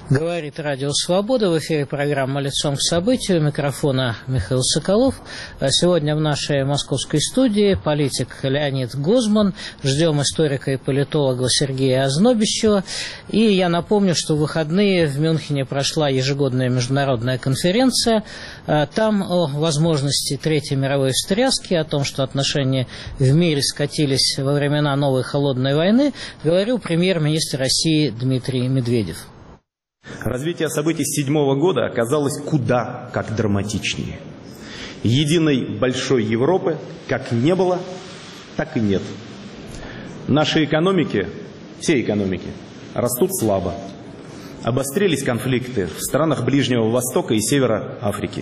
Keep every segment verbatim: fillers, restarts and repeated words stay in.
Говорит Радио Свобода. В эфире программа «Лицом к событию». У микрофона Михаил Соколов. Сегодня в нашей московской студии политик Леонид Гозман. Ждем историка и политолога Сергея Ознобищева. И я напомню, что в выходные в Мюнхене прошла ежегодная международная конференция. Там о возможности Третьей мировой встряски, о том, что отношения в мире скатились во времена новой холодной войны, говорил премьер-министр России Дмитрий Медведев. Развитие событий с седьмого года оказалось куда как драматичнее. Единой большой Европы как не было, так и нет. Наши экономики, все экономики, растут слабо. Обострились конфликты в странах Ближнего Востока и Севера Африки.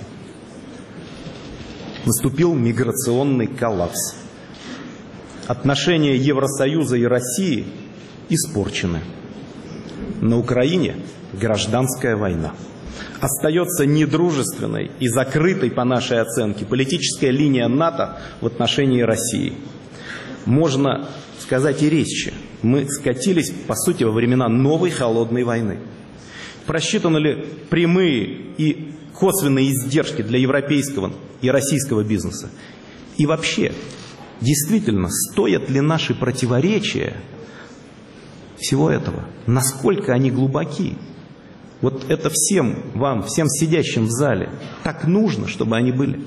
Наступил миграционный коллапс. Отношения Евросоюза и России испорчены. На Украине гражданская война. Остается недружественной и закрытой, по нашей оценке, политическая линия НАТО в отношении России. Можно сказать и резче. Мы скатились, по сути, во времена новой холодной войны. Просчитаны ли прямые и косвенные издержки для европейского и российского бизнеса? И вообще, действительно, стоят ли наши противоречия всего этого? Насколько они глубоки? Вот это всем вам, всем сидящим в зале, так нужно, чтобы они были.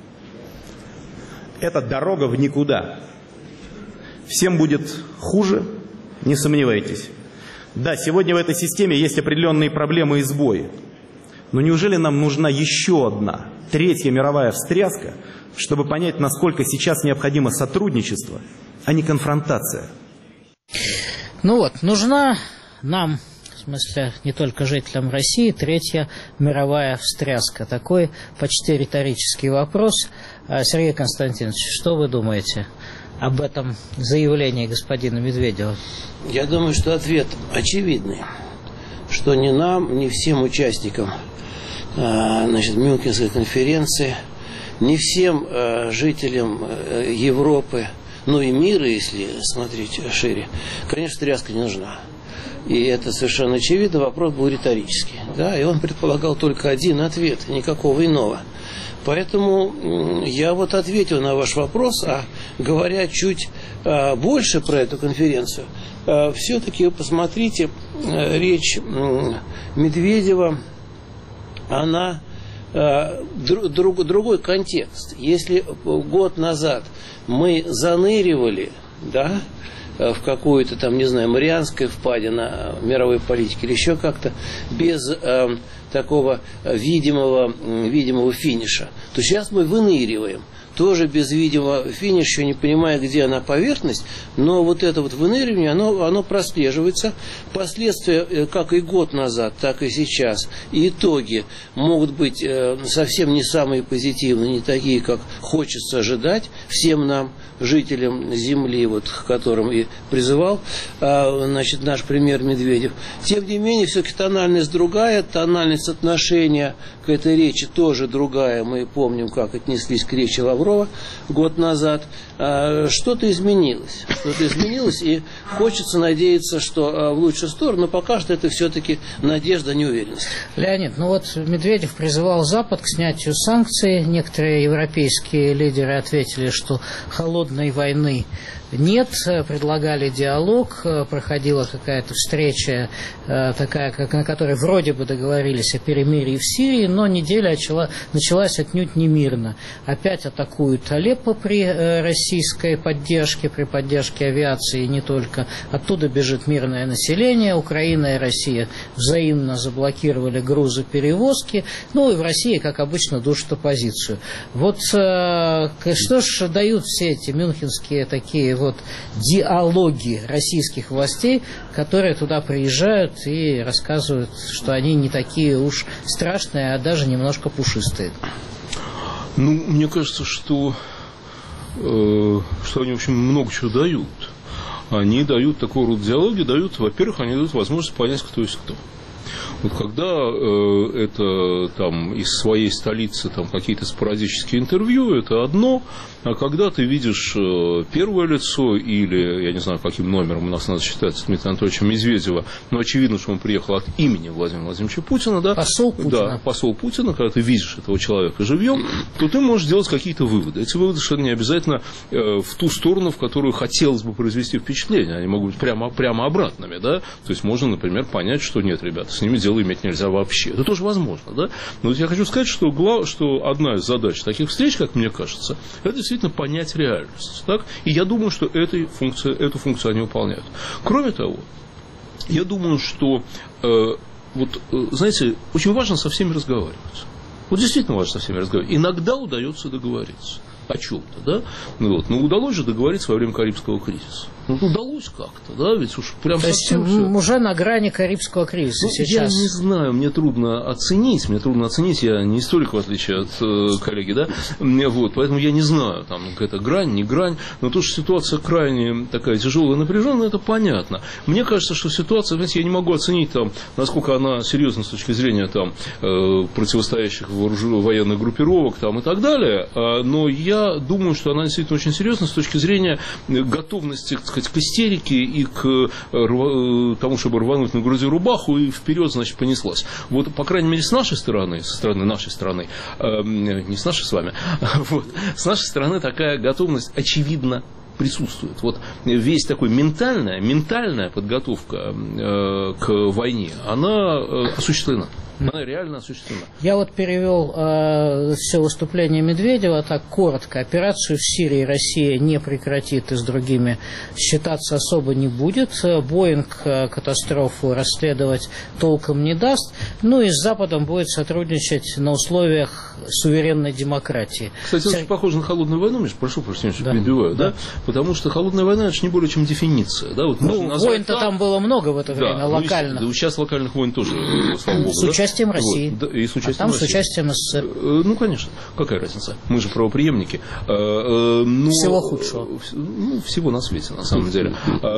Это дорога в никуда. Всем будет хуже, не сомневайтесь. Да, сегодня в этой системе есть определенные проблемы и сбои. Но неужели нам нужна еще одна, третья мировая встряска, чтобы понять, насколько сейчас необходимо сотрудничество, а не конфронтация? Ну вот, нужна нам, в смысле, не только жителям России, третья мировая встряска. Такой почти риторический вопрос. Сергей Константинович, что вы думаете об этом заявлении господина Медведева? Я думаю, что ответ очевидный, что ни нам, ни всем участникам значит, Мюнхенской конференции, ни всем жителям Европы, ну и мира, если смотреть шире, конечно, встряска не нужна. И это совершенно очевидно, вопрос был риторический. Да? И он предполагал только один ответ, никакого иного. Поэтому я вот ответил на ваш вопрос, а говоря чуть а, больше про эту конференцию, а, все-таки посмотрите, а, речь а, Медведева, она а, друг, другой контекст. Если год назад мы заныривали, да, в какую-то там, не знаю, Марианская впадина мировой политики или еще как-то, без э, такого видимого, видимого финиша, то сейчас мы выныриваем. Тоже без видимого финиша, не понимая, где она поверхность, но вот это вот выныривание, оно, оно прослеживается. Последствия, как и год назад, так и сейчас, и итоги могут быть э, совсем не самые позитивные, не такие, как хочется ожидать всем нам, жителям Земли, вот, к которым и призывал э, значит, наш премьер Медведев. Тем не менее, все-таки тональность другая, тональность отношения к этой речи тоже другая. Мы помним, как отнеслись к речи Лаврова год назад. Что-то изменилось. Что-то изменилось, и хочется надеяться, что в лучшую сторону, но пока что это все-таки надежда, неуверенность. Леонид, ну вот Медведев призывал Запад к снятию санкций. Некоторые европейские лидеры ответили, что холодной войны нет, предлагали диалог, проходила какая-то встреча, такая, как, на которой вроде бы договорились о перемирии в Сирии, но неделя начала, началась отнюдь не мирно. Опять атакуют Алеппо при российской поддержке, при поддержке авиации, и не только. Оттуда бежит мирное население. Украина и Россия взаимно заблокировали грузоперевозки. Ну и в России, как обычно, душат оппозицию. Вот что ж дают все эти мюнхенские такие вот диалоги российских властей, которые туда приезжают и рассказывают, что они не такие уж страшные, а даже немножко пушистые. Ну, мне кажется, что, э, что они, в общем, много чего дают. Они дают такого рода диалоги, дают, во-первых, они дают возможность понять, кто есть кто. Вот когда э, это там из своей столицы там какие-то спорадические интервью, это одно, а когда ты видишь э, первое лицо или, я не знаю, каким номером у нас надо считать Дмитрия Анатольевича Медведева, но очевидно, что он приехал от имени Владимира Владимировича Путина, да? Посол Путина. Да, посол Путина, когда ты видишь этого человека живьем, то ты можешь делать какие-то выводы. Эти выводы совершенно не обязательно э, в ту сторону, в которую хотелось бы произвести впечатление. Они могут быть прямо, прямо обратными, да? То есть можно, например, понять, что нет, ребята, с ними дело иметь нельзя вообще. Это тоже возможно, да? Но вот я хочу сказать, что, глав... что одна из задач таких встреч, как мне кажется, это действительно понять реальность. Так? И я думаю, что этой функции, эту функцию они выполняют. Кроме того, я думаю, что э, вот, э, знаете, очень важно со всеми разговаривать. Вот действительно важно со всеми разговаривать. Иногда удается договориться о чем-то, да? Ну, вот. Но удалось же договориться во время Карибского кризиса. Ну, удалось как-то, да, ведь уж прям То совсем есть всё. уже на грани Карибского кризиса Ну, сейчас. я не знаю, мне трудно оценить, мне трудно оценить, я не историк, в отличие от э, коллеги, да, вот, поэтому я не знаю, там, это грань, не грань, но то, что ситуация крайне такая тяжелая, напряженная, это понятно. Мне кажется, что ситуация, знаете, я не могу оценить, там, насколько она серьезна с точки зрения, там, э, противостоящих вооруженных военных группировок, там, и так далее, э, но я думаю, что она действительно очень серьезна с точки зрения готовности, так сказать, к истерике и к тому, чтобы рвануть на груди рубаху и вперед, значит, понеслась. Вот, по крайней мере, с нашей стороны, со стороны нашей страны, э, не с нашей с вами, вот, с нашей стороны такая готовность очевидно присутствует. Вот весь такой ментальная, ментальная подготовка э, к войне, она э, осуществлена. Она реально осуществлена. Я вот перевел э, все выступление Медведева так коротко. Операцию в Сирии Россия не прекратит и с другими считаться особо не будет. Боинг э, катастрофу расследовать толком не даст. Ну и с Западом будет сотрудничать на условиях суверенной демократии. Кстати, это Сер... очень похоже на холодную войну, Миш, прошу прощения, что да. перебиваю, да. да? Потому что холодная война это же не более чем дефиниция. Да? Вот ну, войн-то там было много в это время, да, локально. Ну, сейчас локальных войн тоже, слава богу. С участием да? России. Вот, да, и с участием а там России. с участием СССР. Ну, конечно. Какая разница? Мы же правопреемники. Но, всего худшего. Ну, всего на свете, на самом деле.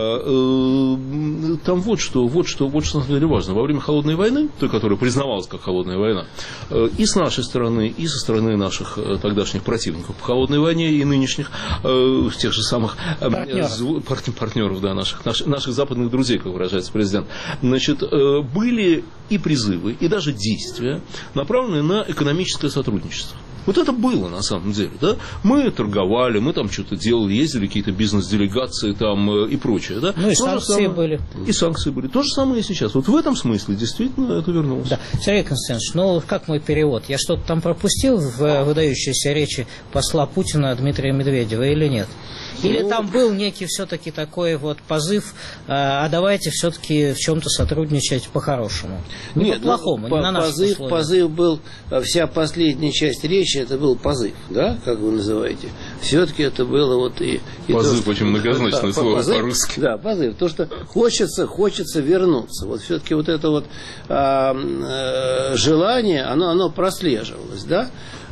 Там вот что, вот что, вот что на самом деле важно. Во время холодной войны, той, которая признавалась как холодная война, и с нашей стороны, и со стороны наших тогдашних противников по холодной войне, и нынешних, тех же самых партнеров, партнеров да, наших, наших, наших западных друзей, как выражается президент, значит, были и призывы, и даже действия, направленные на экономическое сотрудничество. Вот это было на самом деле, да? Мы торговали, мы там что-то делали, ездили, какие-то бизнес-делегации там и прочее, да? Ну и То санкции самое, были. И санкции были. То же самое и сейчас. Вот в этом смысле действительно это вернулось. Да. Сергей Константинович, ну как мой перевод? Я что-то там пропустил в выдающейся речи посла Путина Дмитрия Медведева или нет? Или ну, там был некий все-таки такой вот позыв, а давайте все-таки в чем-то сотрудничать по-хорошему? Не нет, по-плохому, ну, не на наших позыв, условиях. Позыв был, вся последняя часть речи, это был позыв, да, как вы называете. Все-таки это было вот и... и позыв то, очень многозначное да, слово позыв, по-русски. Да, позыв. То, что хочется, хочется вернуться. Вот все-таки вот это вот а, а, желание, оно, оно прослеживалось, да.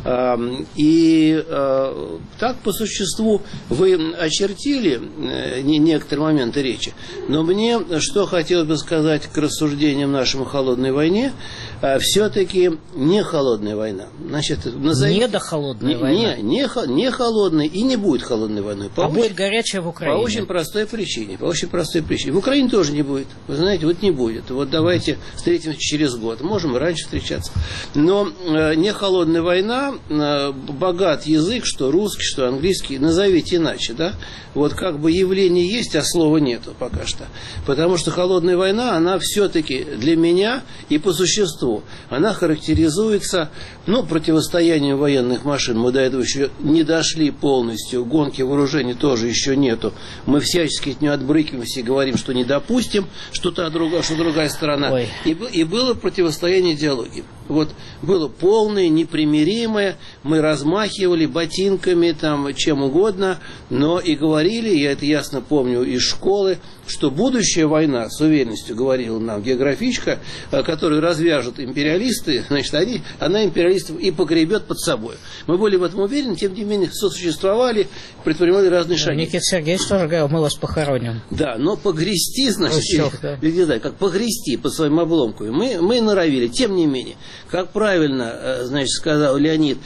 И э, так по существу вы очертили э, некоторые моменты речи, но мне что хотелось бы сказать к рассуждениям нашим о холодной войне, э, все-таки не холодная война. Значит, назовите, не до холодной не, войны. Не, не, не холодной и не будет холодной войной. По а очень, будет горячая в Украине. По очень простой причине. По очень простой причине. В Украине тоже не будет. Вы знаете, вот не будет. Вот давайте встретимся через год. Можем и раньше встречаться. Но э, не холодная война, богат язык, что русский, что английский, назовите иначе, да? Вот как бы явление есть, а слова нету пока что. Потому что холодная война, она все-таки для меня и по существу, она характеризуется, ну, противостоянием военных машин. Мы до этого еще не дошли полностью, гонки вооружений тоже еще нету. Мы всячески от нее отбрыкиваемся и говорим, что не допустим, что та другая, что другая сторона. И, и было противостояние идеологии. Вот было полное, непримиримое, мы размахивали ботинками, там, чем угодно, но и говорили, я это ясно помню из школы, что будущая война, с уверенностью говорила нам географичка, которую развяжут империалисты, значит, они, она империалистов и погребет под собой. Мы были в этом уверены, тем не менее сосуществовали, предпринимали разные шаги. Никита Сергеевич тоже говорил, мы вас похороним. Да, но погрести, значит, Ущёк, да. или, не знаю, как погрести по своим обломкам, мы, мы норовили. Тем не менее, как правильно, значит, сказал Леонид,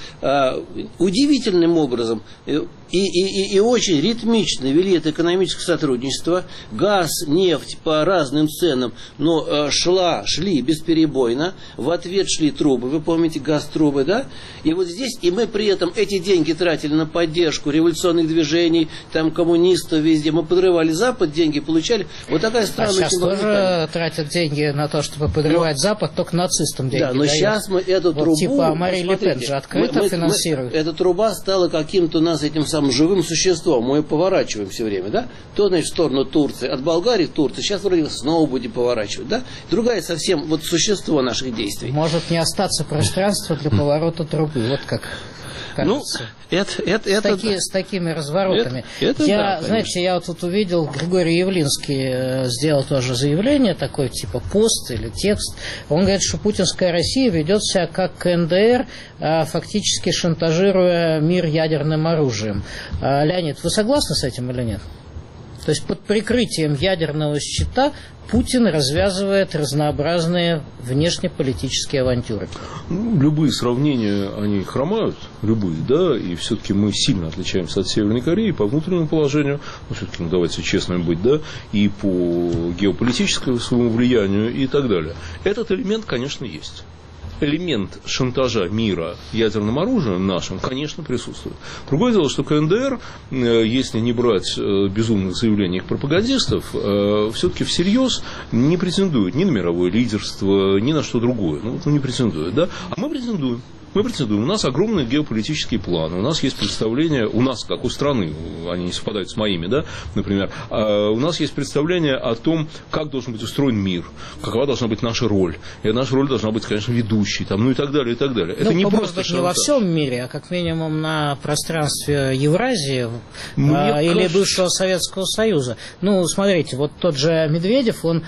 удивительным образом и, и, и, и очень ритмично вели это экономическое сотрудничество. Газ, нефть по разным ценам, но шла, шли бесперебойно. В ответ шли трубы, вы помните, газ-трубы, да? И вот здесь, и мы при этом эти деньги тратили на поддержку революционных движений, там коммунистов везде. Мы подрывали Запад, деньги получали. Вот такая страна. А сейчас тоже тратят деньги на то, чтобы подрывать но, Запад, только нацистам деньги да, но дают. Сейчас мы эту вот трубу... Типа Мари Ле Пен же открыто мы, финансирует. Мы, эта труба стала каким-то у нас этим самым живым существом. Мы ее поворачиваем все время, да? То, значит, в сторону Турции. От Болгарии в Турцию. Сейчас вроде снова будем поворачивать, да? Другая совсем вот существо наших действий. Может не остаться пространства для поворота трубы. Вот как... Ну, это, это, это, с, таки, с такими разворотами. Это, это я, да, знаете, я вот тут увидел, Григорий Явлинский э, сделал тоже заявление, такой типа пост или текст. Он говорит, что путинская Россия ведет себя как КНДР, э, фактически шантажируя мир ядерным оружием. Э, Леонид, вы согласны с этим или нет? То есть под прикрытием ядерного щита Путин развязывает разнообразные внешнеполитические авантюры. Ну, любые сравнения, они хромают, любые, да, и все-таки мы сильно отличаемся от Северной Кореи по внутреннему положению, ну, все-таки, ну, давайте честными быть, да, и по геополитическому своему влиянию и так далее. Этот элемент, конечно, есть. Элемент шантажа мира ядерным оружием нашим, конечно, присутствует. Другое дело, что КНДР, если не брать безумных заявлений их пропагандистов, все-таки всерьез не претендует ни на мировое лидерство, ни на что другое. Ну, не претендует, да? А мы претендуем. Мы претендуем. У нас огромные геополитические планы. У нас есть представление, у нас, как у страны, они не совпадают с моими, да, например, у нас есть представление о том, как должен быть устроен мир, какова должна быть наша роль. И наша роль должна быть, конечно, ведущей, там, ну и так далее, и так далее. Ну, это не просто не во всем мире, а как минимум на пространстве Евразии а, или кажется... бывшего Советского Союза. Ну, смотрите, вот тот же Медведев, он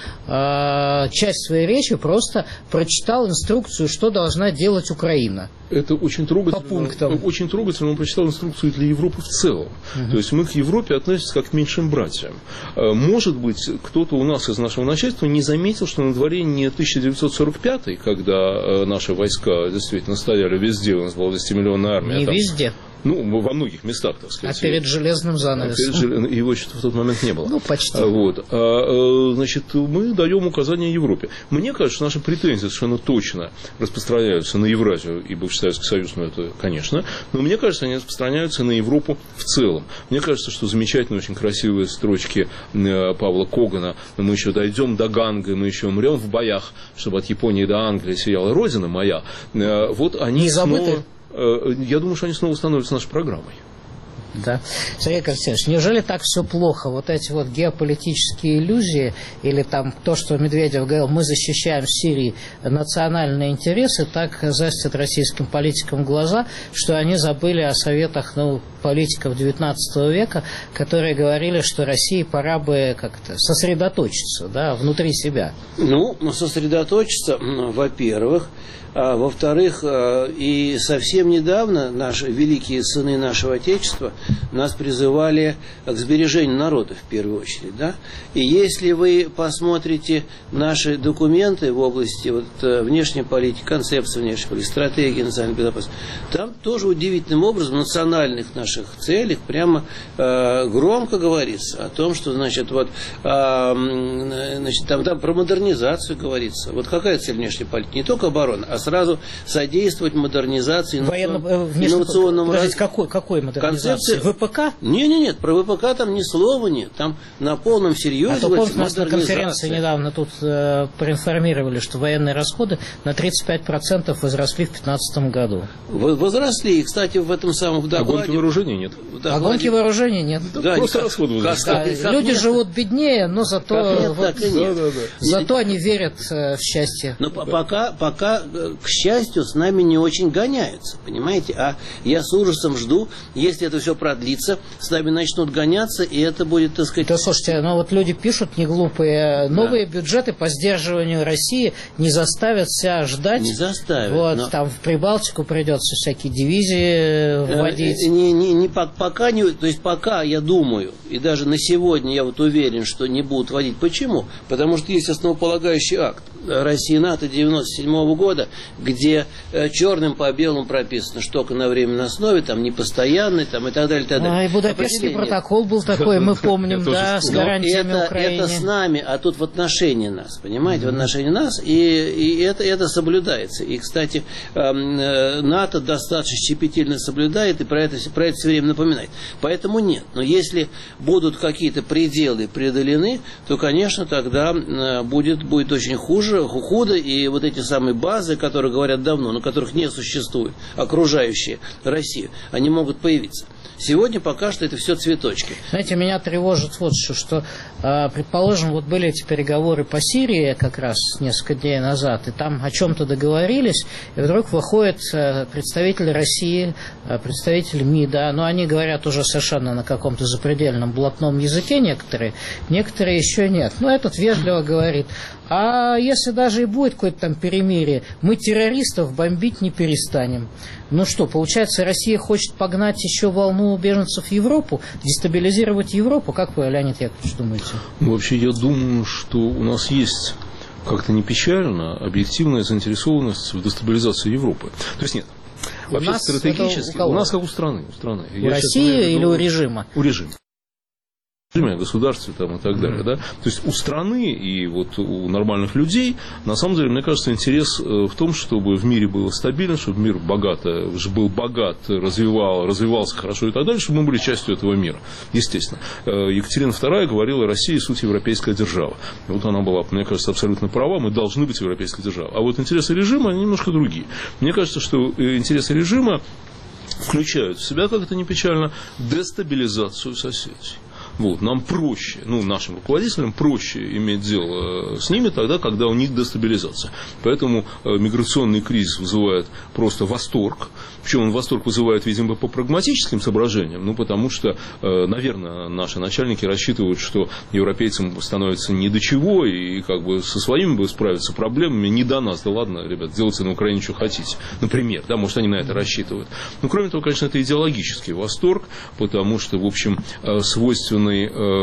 а, часть своей речи просто прочитал инструкцию, что должна делать Украина. Это очень трогательно. По пунктам. Очень трогательно. Он прочитал инструкцию для Европы в целом. Uh-huh. То есть мы к Европе относимся как к меньшим братьям. Может быть, кто-то у нас из нашего начальства не заметил, что на дворе не тысяча девятьсот сорок пятый, когда наши войска действительно стояли везде, у нас была десятимиллионная армия. Не там, везде. Ну, во многих местах, так сказать. А перед железным занавесом. А перед, его что-то в тот момент не было. Ну, почти. Вот. А, значит, мы даем указания Европе. Мне кажется, что наши претензии совершенно точно распространяются на Евразию и бывший Советский Союз, ну, это, конечно. Но мне кажется, они распространяются на Европу в целом. Мне кажется, что замечательные, очень красивые строчки Павла Когана. Мы еще дойдем до Ганга, мы еще умрем в боях, чтобы от Японии до Англии сияла Родина моя. Вот они не забыты? Снова... Я думаю, что они снова становятся нашей программой. Да. Сергей Константинович, неужели так все плохо? Вот эти вот геополитические иллюзии, или там то, что Медведев говорил, мы защищаем в Сирии национальные интересы, так застят российским политикам глаза, что они забыли о советах, ну, политиков девятнадцатого века, которые говорили, что России пора бы как-то сосредоточиться, да, внутри себя. Ну, сосредоточиться, во-первых. А, во-вторых, и совсем недавно наши великие сыны нашего Отечества нас призывали к сбережению народа в первую очередь. Да? И если вы посмотрите наши документы в области вот, внешней политики, концепции внешней политики, стратегии национальной безопасности, там тоже удивительным образом в национальных наших целях прямо э, громко говорится о том, что значит, вот, э, значит, там, там про модернизацию говорится. Вот какая цель внешней политики? Не только оборона, а сразу содействовать модернизации, инновационному развитию. Какой, какой модернизации? Концепция... ВПК? Нет, нет, нет, про ВПК там ни слова нет. Там на полном серьезе. А то, помните, нас на конференции недавно тут э, проинформировали, что военные расходы на тридцать пять процентов возросли в две тысячи пятнадцатом году. Возросли. И, кстати, в этом самом докладе... А гонки вооружения нет. Докладе... А гонки вооружения нет. Да, просто расходы возросли. Да, как, люди как живут беднее, но зато, нет, вот, да, да, да. зато они верят э, в счастье. Но да. пока, пока, к счастью, с нами не очень гоняются, понимаете? А я с ужасом жду, если это все продлится, с нами начнут гоняться, и это будет, так сказать... Да, слушайте, ну вот люди пишут не глупые, новые да. бюджеты по сдерживанию России не заставят себя ждать. Не заставят. Вот, но... там в Прибалтику придется всякие дивизии вводить. Не, не, не, пока не, то есть пока я думаю, и даже на сегодня я вот уверен, что не будут вводить. Почему? Потому что есть основополагающий акт Россия-НАТО девяносто седьмого года, где черным по белому прописано, что только на временной основе, там непостоянный, там и так далее, и так далее. А, и Будапештский протокол был такой, мы помним, да, с гарантиями Украины. Это с нами, а тут в отношении нас, понимаете, в отношении нас, и, и это, это соблюдается. И, кстати, НАТО достаточно щепетильно соблюдает и про это, про это все время напоминает. Поэтому нет. Но если будут какие-то пределы преодолены, то, конечно, тогда будет, будет очень хуже, худо, и вот эти самые базы, которые говорят давно, но которых не существует, окружающие Россию, они могут появиться. Сегодня пока что это все цветочки. Знаете, меня тревожит вот что, что, предположим, вот были эти переговоры по Сирии как раз несколько дней назад, и там о чем-то договорились, и вдруг выходит представитель России, представитель МИДа, но они говорят уже совершенно на каком-то запредельном блатном языке некоторые, некоторые еще нет. Но этот вежливо говорит, а если даже и будет какое-то там перемирие, мы террористов бомбить не перестанем. Ну что, получается, Россия хочет погнать еще волну беженцев в Европу, дестабилизировать Европу? Как вы, Леонид Яковлевич, думаете? Ну, вообще, я думаю, что у нас есть, как-то не печально, объективная заинтересованность в дестабилизации Европы. То есть нет. У вообще нас стратегически, у, у нас как у страны. У, страны. у России или у режима? У режима. Государстве там, и так далее. Да? То есть у страны и вот у нормальных людей, на самом деле, мне кажется, интерес в том, чтобы в мире было стабильно, чтобы мир богато, был богат, развивал, развивался хорошо и так далее, чтобы мы были частью этого мира. Естественно. Екатерина вторая говорила: Россия — суть европейская держава. И вот она была, мне кажется, абсолютно права, мы должны быть европейской державой. А вот интересы режима, они немножко другие. Мне кажется, что интересы режима включают в себя, как это не печально, дестабилизацию соседей. Вот, нам проще, ну, нашим руководителям проще иметь дело с ними тогда, когда у них дестабилизация. Поэтому э, миграционный кризис вызывает просто восторг. Причем он восторг вызывает, видимо, по прагматическим соображениям. Ну, потому что, э, наверное, наши начальники рассчитывают, что европейцам становится ни до чего, и как бы со своими бы справиться проблемами не до нас. Да ладно, ребят, делайте на Украине, что хотите. Например, да, может, они на это рассчитывают. Но, кроме того, конечно, это идеологический восторг, потому что, в общем, э, свойственный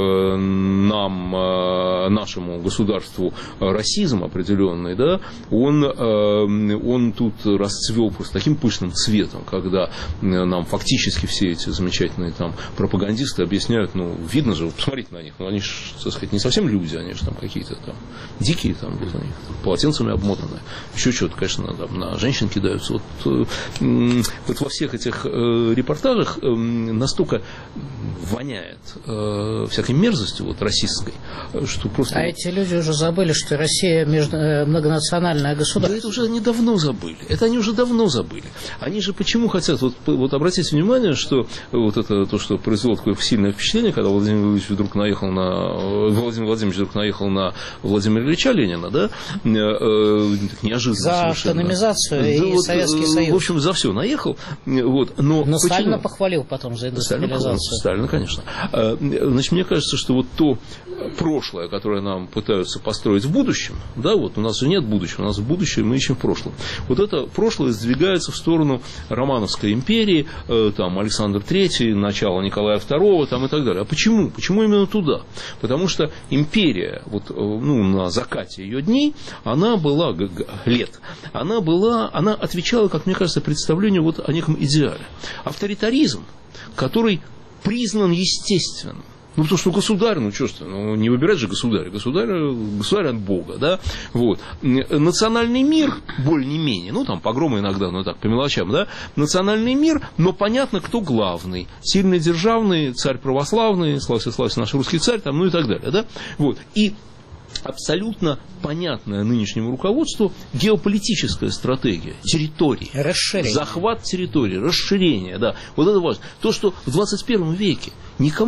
нам, нашему государству расизм определенный, да, он, он тут расцвел просто таким пышным цветом, когда нам фактически все эти замечательные там пропагандисты объясняют, ну, видно же, посмотрите на них, ну, они же, так сказать, не совсем люди, они же там какие-то там дикие, там, вот они полотенцами обмотаны, еще что-то, конечно, там, на женщин кидаются. Вот, вот во всех этих репортажах настолько воняет всякой мерзостью вот, расистской, что просто... А эти люди уже забыли, что Россия между... многонациональное государство. Да это уже они давно забыли. Это они уже давно забыли. Они же почему хотят... Вот, вот обратите внимание, что вот это то, что произвело такое сильное впечатление, когда Владимир Владимирович вдруг наехал на... Владимир Владимирович вдруг наехал на Владимира Ильича Ленина, да? Неожиданно за совершенно. Автономизацию да, и вот, Советский Союз. В общем, за все наехал. Вот, но но почему? Сталина похвалил потом за индустриализацию. Сталина, конечно. Значит, мне кажется, что вот то прошлое, которое нам пытаются построить в будущем, да, вот у нас же нет будущего, у нас в будущем мы ищем в прошлом. Вот это прошлое сдвигается в сторону Романовской империи, э, там, Александр Третий, начало Николая Второго, там, и так далее. А почему? Почему именно туда? Потому что империя, вот, э, ну, на закате ее дней, она была, лет, она была, она отвечала, как мне кажется, представлению вот о неком идеале. Авторитаризм, который признан естественным. Ну, потому что государь, ну, что ж ты, ну, не выбирать же государя. Государь, государь от Бога, да. Вот. Национальный мир, более-менее, ну, там, погромы иногда, ну, так, по мелочам, да. Национальный мир, но понятно, кто главный. Сильный державный, царь православный, славься, славься наш русский царь, там, ну, и так далее, да. Вот. И абсолютно понятная нынешнему руководству геополитическая стратегия территории, расширение. Захват территории, расширение, да, вот это важно. То, что в двадцать первом веке никому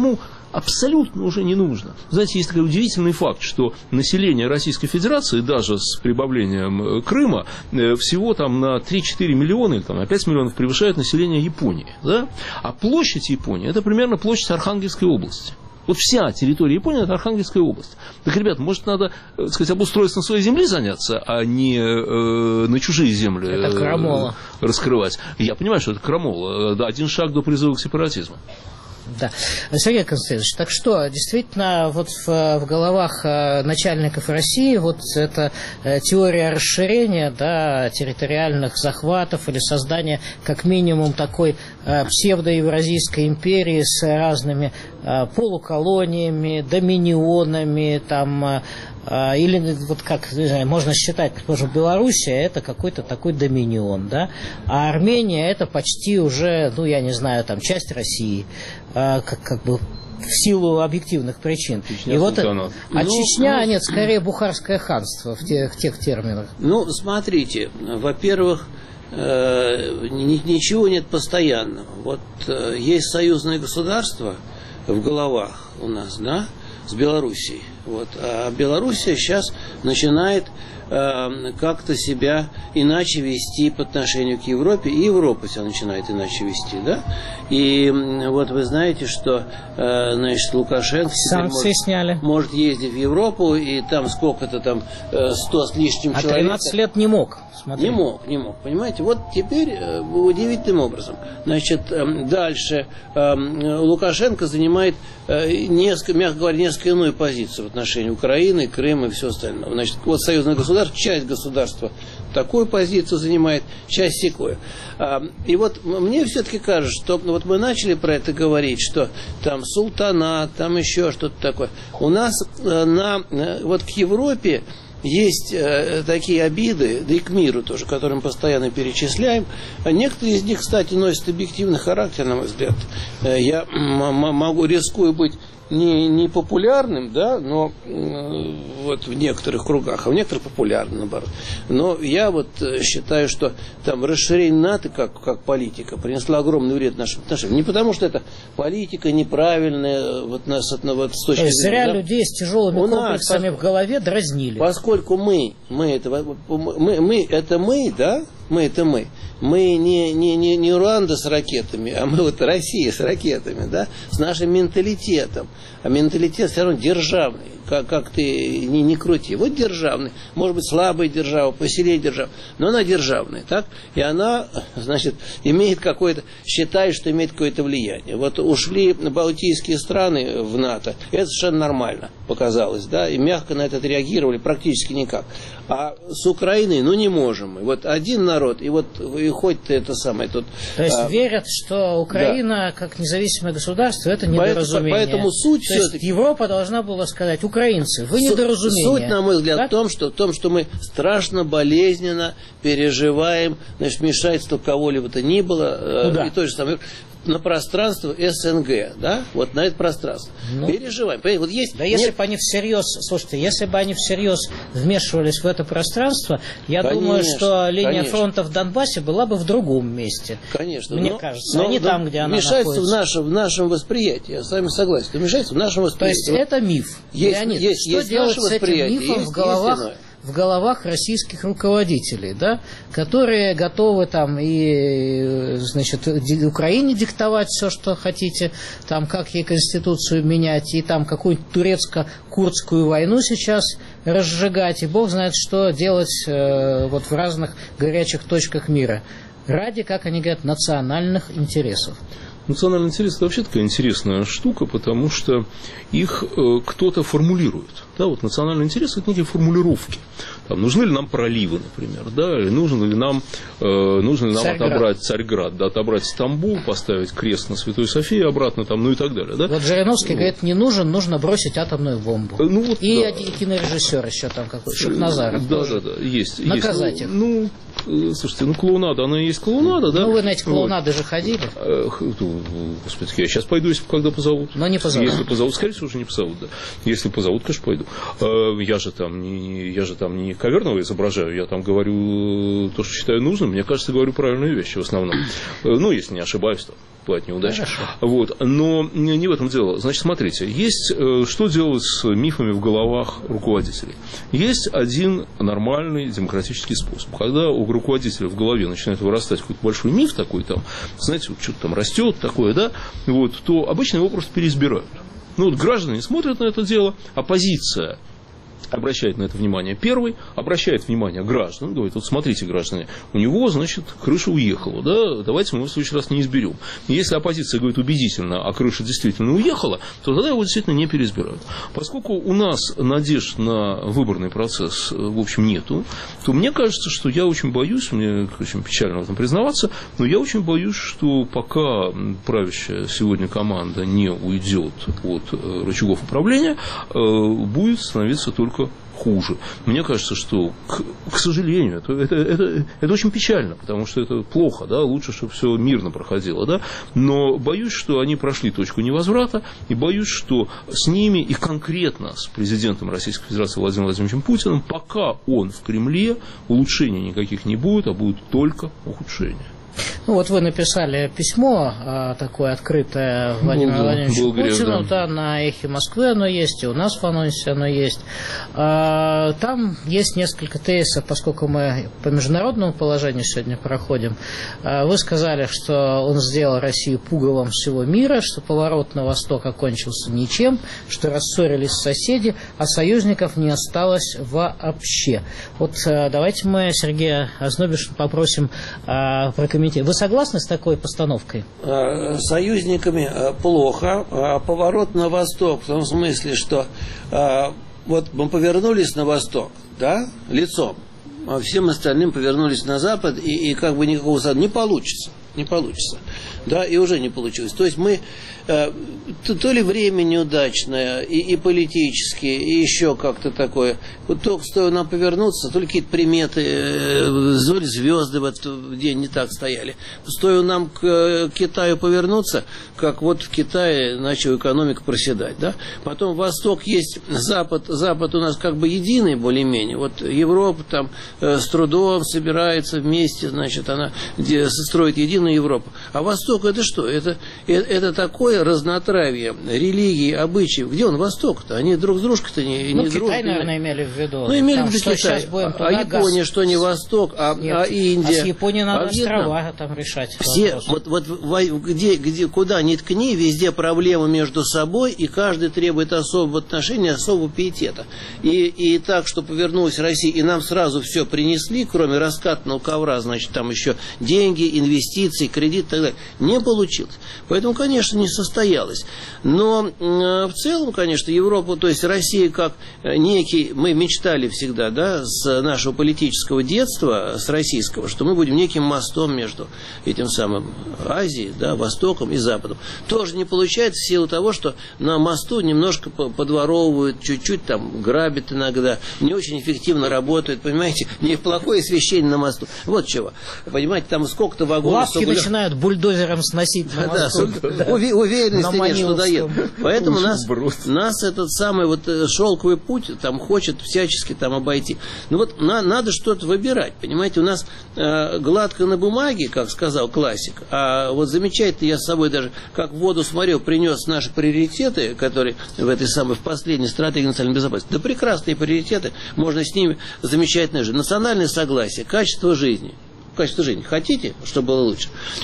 абсолютно уже не нужно. Знаете, есть такой удивительный факт, что население Российской Федерации, даже с прибавлением Крыма, всего там на три-четыре миллиона или там, на пять миллионов превышает население Японии. Да? А площадь Японии – это примерно площадь Архангельской области. Вот вся территория Японии – это Архангельская область. Так, ребят, может, надо, так сказать, обустройством своей земли заняться, а не э, на чужие земли это крамола. Э, раскрывать. Я понимаю, что это крамола. Да, один шаг до призыва к сепаратизму. Да. Сергей Константинович, так что, действительно, вот в, в головах начальников России вот эта теория расширения, да, территориальных захватов или создания как минимум такой псевдоевразийской империи с разными полуколониями, доминионами, там, или вот как, не знаю, можно считать, предположим, Белоруссия это какой-то такой доминион, да, а Армения это почти уже, ну, я не знаю, там, часть России, как, как бы в силу объективных причин. Чечня, и вот, а ну, Чечня, ну, нет, скорее Бухарское ханство в тех, в тех терминах. Ну, смотрите, во-первых, э, ничего нет постоянного. Вот э, есть союзное государство в головах у нас, да, с Белоруссией. Вот. А Белоруссия сейчас начинает э, как-то себя иначе вести по отношению к Европе, и Европа себя начинает иначе вести, да? И вот вы знаете, что э, значит, Лукашенко санкции может, сняли. Может ездить в Европу, и там сколько-то там сто с лишним а человек. А тринадцать лет не мог. Смотри. Не мог, не мог, понимаете? Вот теперь э, удивительным образом. Значит, э, дальше э, Лукашенко занимает э, несколько, мягко говоря, несколько иную позицию в отношении Украины, Крыма и все остальное. Значит, вот союзное государство, часть государства такую позицию занимает, часть сякую. А, и вот мне все-таки кажется, что вот мы начали про это говорить, что там султанат, там еще что-то такое. У нас э, на, э, вот к Европе есть э, такие обиды, да и к миру тоже, которые мы постоянно перечисляем. Некоторые из них, кстати, носят объективный характер, на мой взгляд. Э, я м- могу, рискую быть не, не популярным, да, но э, вот в некоторых кругах, а в некоторых популярным, наоборот. Но я вот э, считаю, что там расширение НАТО как, как политика принесла огромный вред нашим отношениям. Не потому, что это политика неправильная, вот нас вот, с точки зрения... Зря да? людей с тяжелыми У комплексами нас, в голове дразнили. Поскольку мы, мы это, мы, мы, это мы, да, мы это мы. Мы не, не, не, не Руанда с ракетами, а мы вот Россия с ракетами, да, с нашим менталитетом. А менталитет все равно державный, как, как ты не, не крути. Вот державный, может быть слабая держава, посильнее держава, но она державная, так? И она, значит, имеет какое-то, считает, что имеет какое-то влияние. Вот ушли балтийские страны в НАТО, это совершенно нормально показалось, да, и мягко на это отреагировали практически никак. А с Украиной, ну, не можем мы. Вот один народ, и вот и хоть ты это самое тут... То есть а, верят, что Украина, да, как независимое государство, это недоразумение. Поэтому суть То есть Европа должна была сказать: украинцы, вы недоразумение. Суть, на мой взгляд, так? в том, что, в том, что мы страшно болезненно переживаем, значит, вмешательство кого-либо то ни было, Куда? И то же самое на пространство СНГ, да, вот на это пространство. Ну, переживаем. Вот есть да если нет... бы они всерьез, слушайте, если бы они всерьез вмешивались в это пространство, я конечно, думаю, что линия конечно. фронта в Донбассе была бы в другом месте. Конечно. Мне но, кажется, но, а не но там, где она вмешательство находится. в нашем, в нашем восприятии, я с вами согласен, вмешательство в нашем восприятии. То есть это миф. Есть, Леонид, есть, что есть делать с этим мифом есть, в головах? есть в головах российских руководителей, да, которые готовы там и, значит, Украине диктовать все, что хотите, там, как ей конституцию менять, и там какую-нибудь турецко-курдскую войну сейчас разжигать, и бог знает, что делать э, вот в разных горячих точках мира. Ради, как они говорят, национальных интересов. Национальный интерес – это вообще такая интересная штука, потому что их э, кто-то формулирует. Да, вот национальный интерес – это некие формулировки. Там, нужны ли нам проливы, например, да, или нужно ли нам, э, нужно ли нам Царьград. отобрать Царьград, да, отобрать Стамбул, поставить крест на Святой Софии обратно, там, ну и так далее. Да? Вот Жириновский вот. говорит, не нужен, нужно бросить атомную бомбу. Ну, вот, и да. один кинорежиссер еще там какой-то, Шахназаров. Да, да, да, есть. Наказать есть. их. Ну, слушайте, ну клоунада, она и есть клоунада, да? Ну вы на эти клоунады вот. же ходили. Господи, я сейчас пойду, если когда позовут. Но не позовут. Если позовут, скорее всего, уже не позовут, да. Если позовут, конечно, пойду. Я же там не, я же там не коверного изображаю, я там говорю то, что считаю нужным. Мне кажется, говорю правильные вещи в основном. Ну, если не ошибаюсь, то бывает неудача. Вот. Но не в этом дело. Значит, смотрите, есть что делать с мифами в головах руководителей. Есть один нормальный демократический способ. Когда у руководителя в голове начинает вырастать какой-то большой миф такой, там, знаете, вот что-то там растет такое, да, вот, то обычно его просто переизбирают. Ну, вот граждане смотрят на это дело, оппозиция обращает на это внимание первый, обращает внимание граждан, говорит, вот смотрите, граждане, у него, значит, крыша уехала, да, давайте мы его в следующий раз не изберем. И если оппозиция говорит убедительно, а крыша действительно уехала, то тогда его действительно не переизбирают. Поскольку у нас надежд на выборный процесс, в общем, нету, то мне кажется, что я очень боюсь, мне очень печально в этом признаваться, но я очень боюсь, что пока правящая сегодня команда не уйдет от рычагов управления, будет становиться только хуже. Мне кажется, что, к, к сожалению, это, это, это, это очень печально, потому что это плохо, да, лучше, чтобы все мирно проходило, да, но боюсь, что они прошли точку невозврата, и боюсь, что с ними и конкретно с президентом Российской Федерации Владимиром Владимировичем Путиным, пока он в Кремле, улучшений никаких не будет, а будет только ухудшение. Ну вот вы написали письмо а, такое открытое Владимиру был, Владимировичу был грех, Путину, да. да, на «Эхе Москвы» оно есть, и у нас в анонсе оно есть. А, там есть несколько тезисов, поскольку мы по международному положению сегодня проходим. А, вы сказали, что он сделал Россию пугалом всего мира, что поворот на восток окончился ничем, что рассорились соседи, а союзников не осталось вообще. Вот а, давайте мы Сергея Ознобишина попросим а, прокомментировать. Вы согласны с такой постановкой? Союзниками плохо. Поворот на восток в том смысле, что вот мы повернулись на восток, да, лицом, а всем остальным повернулись на запад, и, и как бы никакого сада не получится. Не получится. Да, и уже не получилось. То есть мы э, то, то ли время неудачное, и, и политически, и еще как-то такое. Вот только стоило нам повернуться, только какие-то приметы, э, звезды в этот день не так стояли. Стоило нам к э, Китаю повернуться, как вот в Китае начала экономика проседать. Да? Потом Восток есть, Запад, Запад у нас как бы единый более-менее. Вот Европа там э, с трудом собирается вместе, значит, она где, строит единую Европу. А Восток это что? Это, это, это такое разнотравие религии, обычаев. Где он, Восток-то? Они друг с дружкой-то не, ну, не Китай, дружат. наверное, имели в виду. Ну, имели в виду Китай. А, а Япония, что не Восток, а, а Индия. А с Японией надо а острова там решать. Все, вот, вот где, где, куда ни ткни, везде проблемы между собой, и каждый требует особого отношения, особого пиетета. И, и так, что повернулась Россия, и нам сразу все принесли, кроме раскатанного ковра, значит, там еще деньги, инвестиции, кредит и так далее. Не получилось. Поэтому, конечно, не состоялось. Но э, в целом, конечно, Европа, то есть Россия как некий, мы мечтали всегда, да, с нашего политического детства, с российского, что мы будем неким мостом между этим самым Азией, да, Востоком и Западом. Тоже не получается в силу того, что на мосту немножко подворовывают, чуть-чуть там грабят иногда, не очень эффективно работают, понимаете, не плохое освещение на мосту. Вот чего. Понимаете, там сколько-то вагонов. Лавки начинают бульдозером сносить на мосту. Да, да, уверенности нет, что доедут. Поэтому нас, нас этот самый вот шелковый путь там хочет всячески там обойти. Ну вот на, надо что-то выбирать, понимаете, у нас э, гладко на бумаге, как сказал классик, а вот замечательно, я с собой даже как в воду смотрел, принес наши приоритеты, которые в этой самой, в последней стратегии национальной безопасности. Да прекрасные приоритеты, можно с ними замечательно жить. Национальное согласие, качество жизни. Качество жизни. Хотите, чтобы было лучше?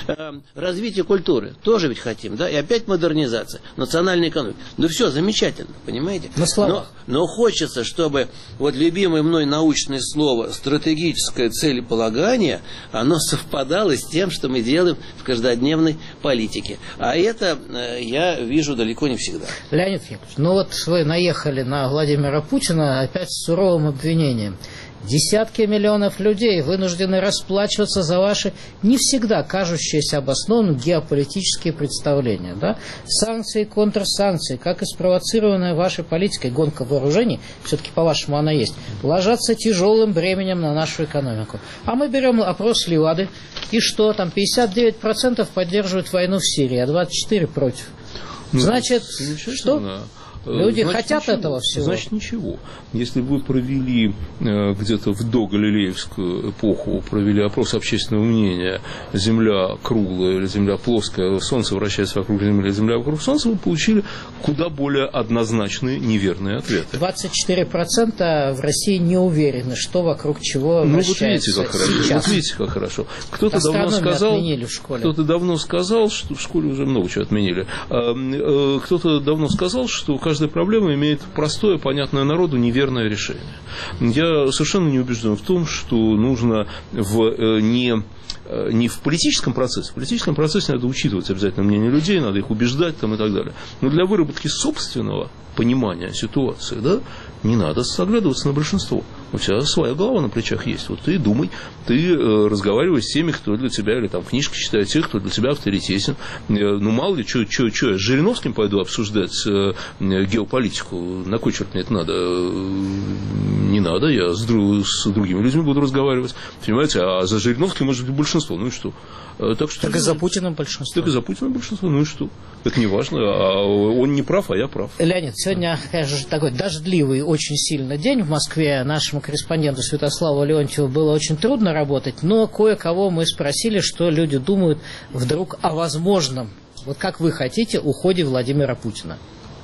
Развитие культуры. Тоже ведь хотим, да? И опять модернизация. Национальная экономика. Ну все, замечательно, понимаете? Но, но хочется, чтобы вот любимое мной научное слово стратегическое целеполагание, оно совпадало с тем, что мы делаем в каждодневной политике. А это я вижу далеко не всегда. Леонид Яковлевич, ну вот вы наехали на Владимира Путина опять с суровым обвинением. Десятки миллионов людей вынуждены расплачиваться за ваши не всегда кажущиеся обоснованными геополитические представления. Да? Санкции, контрсанкции, как и спровоцированная вашей политикой гонка вооружений, все-таки по-вашему она есть, ложатся тяжелым бременем на нашу экономику. А мы берем опрос Левады, и что там, пятьдесят девять процентов поддерживают войну в Сирии, а двадцать четыре процентов против. Значит, что? Люди значит, хотят ничего. этого всего. Значит, ничего. Если бы вы провели э, где-то в догалилеевскую эпоху, провели опрос общественного мнения, Земля круглая или Земля плоская, Солнце вращается вокруг Земли, Земля вокруг Солнца, вы получили куда более однозначные неверные ответы. двадцать четыре процента в России не уверены, что вокруг чего ну, вращается вот видите, как сейчас. Хорошо. Вот видите, как хорошо. Кто-то давно сказал, отменили в школе. Кто-то давно сказал, что в школе уже много чего отменили. Кто-то давно сказал, что каждая проблема имеет простое, понятное народу, неверное решение. Я совершенно не убежден в том, что нужно в, не, не в политическом процессе. В политическом процессе надо учитывать обязательно мнение людей, надо их убеждать там, и так далее. Но для выработки собственного понимания ситуации, да, не надо оглядываться на большинство. У тебя своя голова на плечах есть. Вот ты думай, ты э, разговаривай с теми, кто для тебя, или там книжки читает, тех, кто для тебя авторитетен. Э, ну, мало ли, что я с Жириновским пойду обсуждать э, геополитику. На кой черт мне это надо? Не надо, я с, друг, с другими людьми буду разговаривать. Понимаете, а за Жириновским может быть большинство. Ну и что? Так, что так и за Путиным большинство. Так и за Путиным большинство. Ну и что? Это не важно. А он не прав, а я прав. Леонид, сегодня, конечно, такой дождливый очень сильно день в Москве. Нашему корреспонденту Святославу Леонтьеву было очень трудно работать, но кое-кого мы спросили, что люди думают вдруг о возможном, вот как вы хотите, уходе Владимира Путина.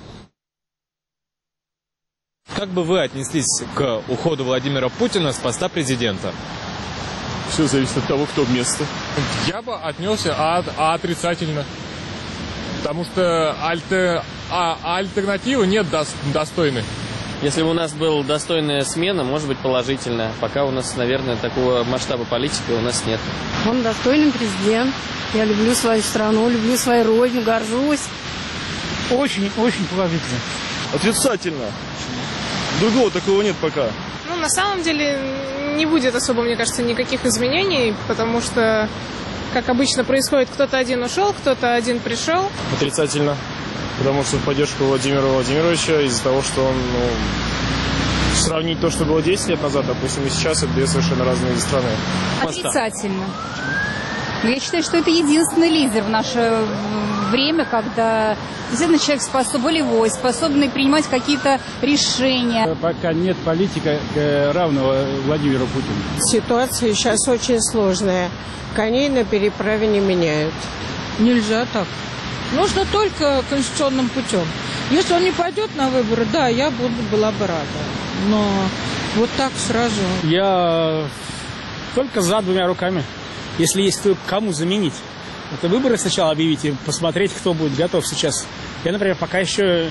Как бы вы отнеслись к уходу Владимира Путина с поста президента? Все зависит от того, кто вместо. Я бы отнесся а, а отрицательно. Потому что альтер, а, альтернативы нет достойной. Если бы у нас была достойная смена, может быть, положительная. Пока у нас, наверное, такого масштаба политики у нас нет. Он достойный президент. Я люблю свою страну, люблю свою родину, горжусь. Очень, очень положительно. Отрицательно. Другого такого нет пока. Ну, на самом деле, не будет особо, мне кажется, никаких изменений, потому что, как обычно происходит, кто-то один ушел, кто-то один пришел. Отрицательно. Потому что в поддержку Владимира Владимировича из-за того, что он, ну, сравнить то, что было десять лет назад, допустим, и сейчас, это две совершенно разные страны. Отрицательно. Я считаю, что это единственный лидер в наше время, когда действительно человек способный, волевой, способный принимать какие-то решения. Пока нет политика равного Владимиру Путину. Ситуация сейчас очень сложная. Коней на переправе не меняют. Нельзя так. Нужно только конституционным путем. Если он не пойдет на выборы, да, я буду, была бы рада. Но вот так сразу... Я только за двумя руками. Если есть кто, кому заменить. Это выборы сначала объявить и посмотреть, кто будет готов сейчас. Я, например, пока еще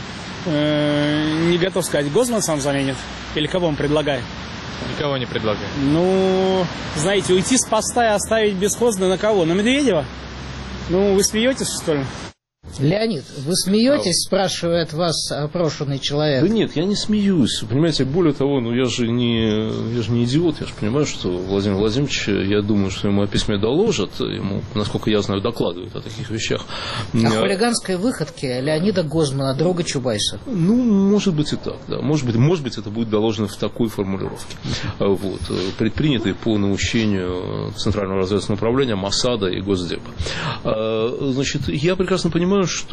э, не готов сказать, Гозман сам заменит или кого он предлагает. Никого не предлагает. Ну, знаете, уйти с поста и оставить бесхозно на кого? На Медведева? Ну, вы смеетесь, что ли? Леонид, вы смеетесь, спрашивает вас опрошенный человек? Да нет, я не смеюсь. Понимаете, более того, ну я же не, я же не идиот, я же понимаю, что Владимир Владимирович, я думаю, что ему о письме доложат, ему, насколько я знаю, докладывают о таких вещах. О хулиганской выходке Леонида Гозмана, друга Чубайса. Ну, может быть и так, да. Может быть, может быть, это будет доложено в такой формулировке. Вот. Предпринятые по наущению Центрального разведывательного управления, Моссада и Госдепа. Значит, я прекрасно понимаю, что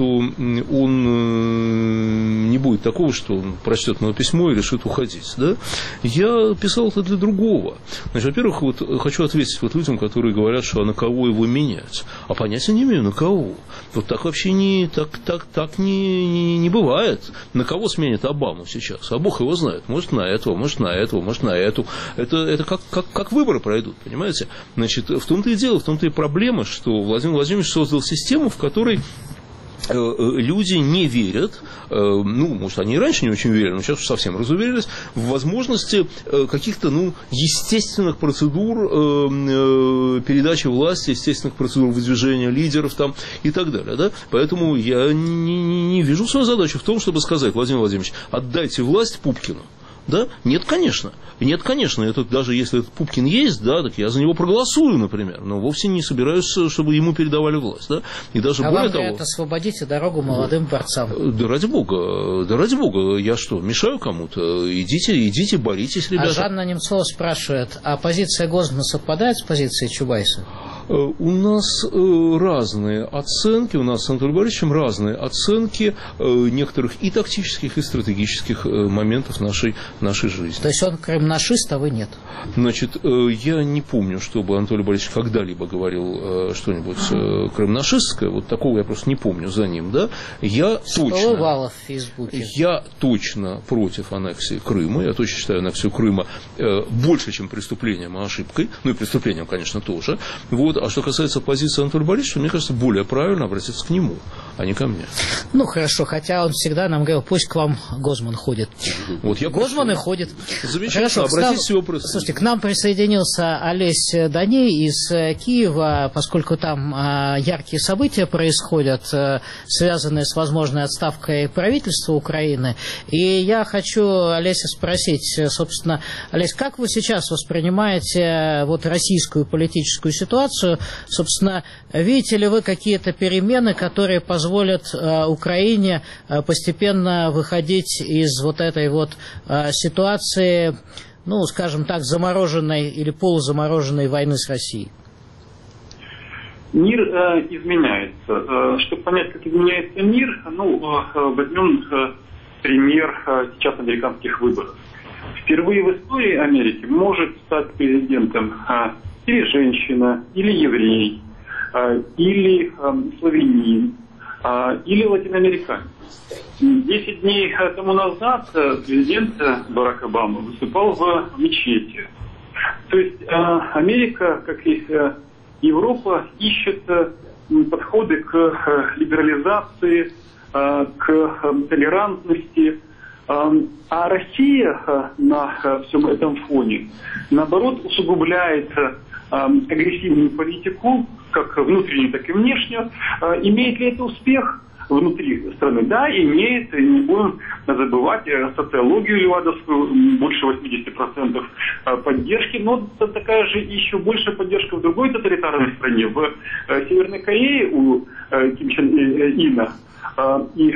он не будет такого, что он прочтет мое письмо и решит уходить. Да? Я писал это для другого. Значит, во-первых, вот, хочу ответить вот людям, которые говорят, что а на кого его менять. А понятия не имею, на кого. Вот так вообще не, так, так, так не, не, не бывает. На кого сменит Обаму сейчас? А Бог его знает. Может, на этого, может, на этого, может, на эту. Это, это как, как, как выборы пройдут, понимаете? Значит, в том-то и дело, в том-то и проблема, что Владимир Владимирович создал систему, в которой люди не верят, ну, может, они и раньше не очень верили, но сейчас уж совсем разуверились, в возможности каких-то, ну, естественных процедур передачи власти, естественных процедур выдвижения лидеров там и так далее, да? Поэтому я не, не, не вижу свою задачу в том, чтобы сказать, Владимир Владимирович, отдайте власть Пупкину. Да? Нет, конечно. Нет, конечно, это, даже если этот Пупкин есть, да, так я за него проголосую, например, но вовсе не собираюсь, чтобы ему передавали власть. Да? И даже а более вам того, говорят, освободите дорогу молодым борцам. Да ради бога, да ради бога, я что, мешаю кому-то? Идите, идите, боритесь, ребята. А Жанна Немцова спрашивает, а позиция Гозмана совпадает с позицией Чубайса? У нас разные оценки, у нас с Анатолием Борисовичем разные оценки некоторых и тактических, и стратегических моментов нашей, нашей жизни. То есть он крымнашист, а вы нет? Значит, я не помню, чтобы Анатолий Борисович когда-либо говорил что-нибудь крымнашистское, вот такого я просто не помню за ним, да? Я точно, в Фейсбуке. Я точно против аннексии Крыма, я точно считаю аннексию Крыма больше, чем преступлением, а ошибкой, ну и преступлением, конечно, тоже, вот. А что касается позиции Анатолия Борисовича, мне кажется, более правильно обратиться к нему, а не ко мне. Ну, хорошо, хотя он всегда нам говорил, пусть к вам Гозман ходит. Вот я Гозман и ходит. Замечательно, хорошо, обратитесь нам, его просто. Слушайте, к нам присоединился Олесь Даней из Киева, поскольку там а, яркие события происходят, а, связанные с возможной отставкой правительства Украины. И я хочу Олеся спросить, собственно, Олесь, как вы сейчас воспринимаете вот российскую политическую ситуацию? Собственно, видите ли вы какие-то перемены, которые позволят э, Украине э, постепенно выходить из вот этой вот э, ситуации, ну, скажем так, замороженной или полузамороженной войны с Россией? Мир э, изменяется. Э, чтобы понять, как изменяется мир, ну, э, возьмем э, пример э, сейчас американских выборов. Впервые в истории Америки может стать президентом э, или женщина, или еврей, или славянин, или латиноамериканец. Десять дней тому назад президент Барак Обама выступал в мечети. То есть Америка, как и Европа, ищет подходы к либерализации, к толерантности. А Россия на всем этом фоне, наоборот, усугубляет агрессивную политику, как внутреннюю, так и внешнюю. Имеет ли это успех внутри страны? Да, имеет. Не будем забывать социологию левадовскую, больше восемьдесят процентов поддержки, но такая же еще большая поддержка в другой тоталитарной стране, в Северной Корее у Ким Чен Ына. И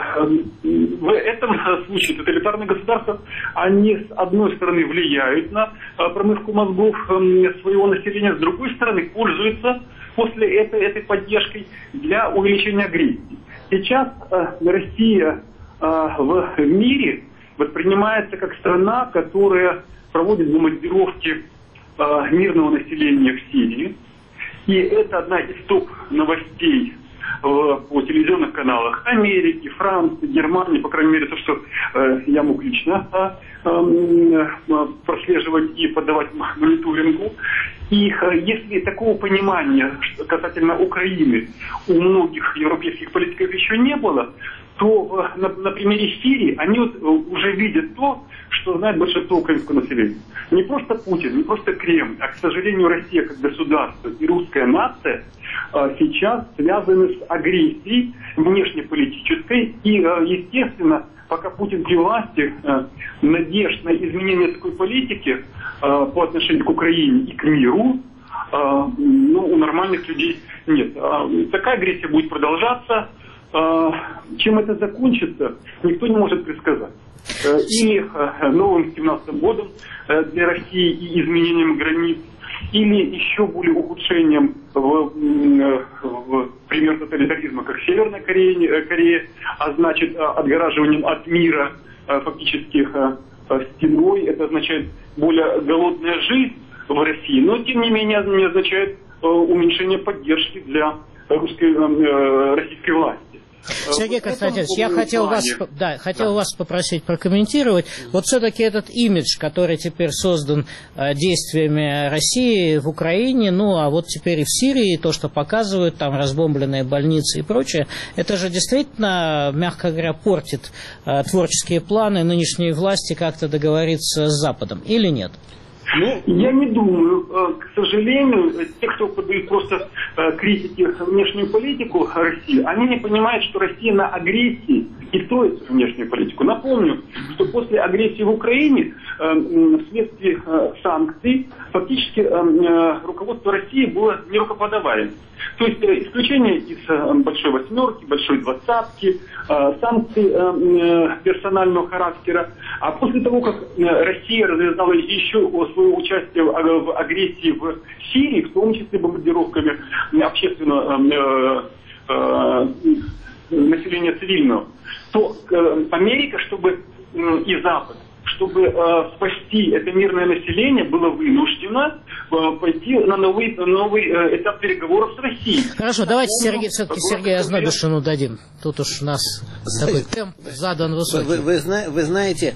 в этом случае тоталитарные государства, они с одной стороны влияют на промывку мозгов своего населения, с другой стороны пользуются после этой, этой поддержкой для увеличения агрессии. Сейчас Россия в мире воспринимается как страна, которая проводит бомбардировки мирного населения в Сирии. И это одна из топ-новостей в, по телевизионных каналах Америки, Франции, Германии, по крайней мере, то, что э, я мог лично э, э, прослеживать и подавать мониторингу. И э, если такого понимания касательно Украины у многих европейских политиков еще не было, то э, на, на примере Сирии они вот уже видят то, что знает большинство украинского населения. Не просто Путин, не просто Кремль, а, к сожалению, Россия как государство и русская нация э, сейчас связаны с агрессией внешнеполитической. И, э, естественно, пока Путин при власти, э, надежд на изменение такой политики э, по отношению к Украине и к миру, э, ну, у нормальных людей нет. Э, такая агрессия будет продолжаться. Э, чем это закончится, никто не может предсказать. Или новым семнадцатым годом для России и изменением границ, или еще более ухудшением в, в пример тоталитаризма, как Северная Корея, Корея, а значит отгораживанием от мира фактически стеной. Это означает более голодная жизнь в России, но тем не менее не означает уменьшение поддержки для русской, российской власти. Сергей Константинович, я хотел вас, да, хотел да. вас попросить прокомментировать. Вот все-таки этот имидж, который теперь создан э, действиями России в Украине, ну а вот теперь и в Сирии, то, что показывают, там разбомбленные больницы и прочее, это же действительно, мягко говоря, портит э, творческие планы нынешней власти как-то договориться с Западом, или нет? Ну, я не думаю. К сожалению, те, кто подают просто критики внешнюю политику России, они не понимают, что Россия на агрессии и строить внешнюю политику. Напомню, что после агрессии в Украине э, вследствие э, санкций фактически э, э, руководство России было нерукоподаваемым. То есть э, исключение из э, большой восьмерки, большой двадцатки, э, санкций э, э, персонального характера. А после того, как э, Россия развязала еще свое участие в, в агрессии в Сирии, в том числе бомбардировками общественного э, э, населения цивильного, то э, Америка, чтобы э, и Запад, чтобы э, спасти это мирное население, было вынуждено э, пойти на новый, новый э, этап переговоров с Россией. Хорошо, давайте Сергей, все-таки Сергею Ознобишину дадим. Тут уж у нас такой темп задан высокий. Вы, вы, вы, вы знаете,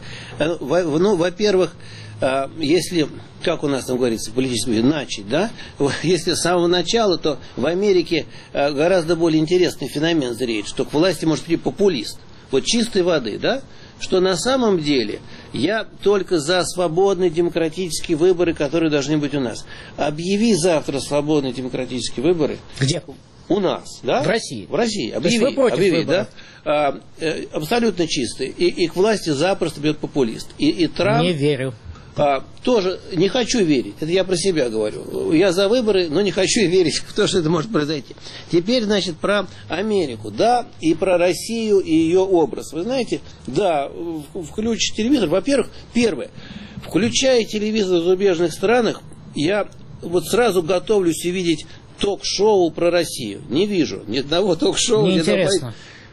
ну, во-первых, если, как у нас там говорится, политически начать, да, если с самого начала, то в Америке гораздо более интересный феномен зреет, что к власти может прийти популист, вот чистой воды, да, что на самом деле я только за свободные демократические выборы, которые должны быть у нас. Объяви завтра свободные демократические выборы. Где? У нас, да? В России. В России. Объяви, То есть вы против объяви, выборов? Да? А, э, абсолютно чистый. И, и к власти запросто бьет популист. И, и Трамп... Не верю. А, тоже не хочу верить. Это я про себя говорю. Я за выборы, но не хочу верить в то, что это может произойти. Теперь, значит, про Америку. Да, и про Россию, и ее образ. Вы знаете, да, включишь телевизор. Во-первых, первое. Включая телевизор в зарубежных странах, я вот сразу готовлюсь увидеть ток-шоу про Россию. Не вижу ни одного ток-шоу. Неинтересно.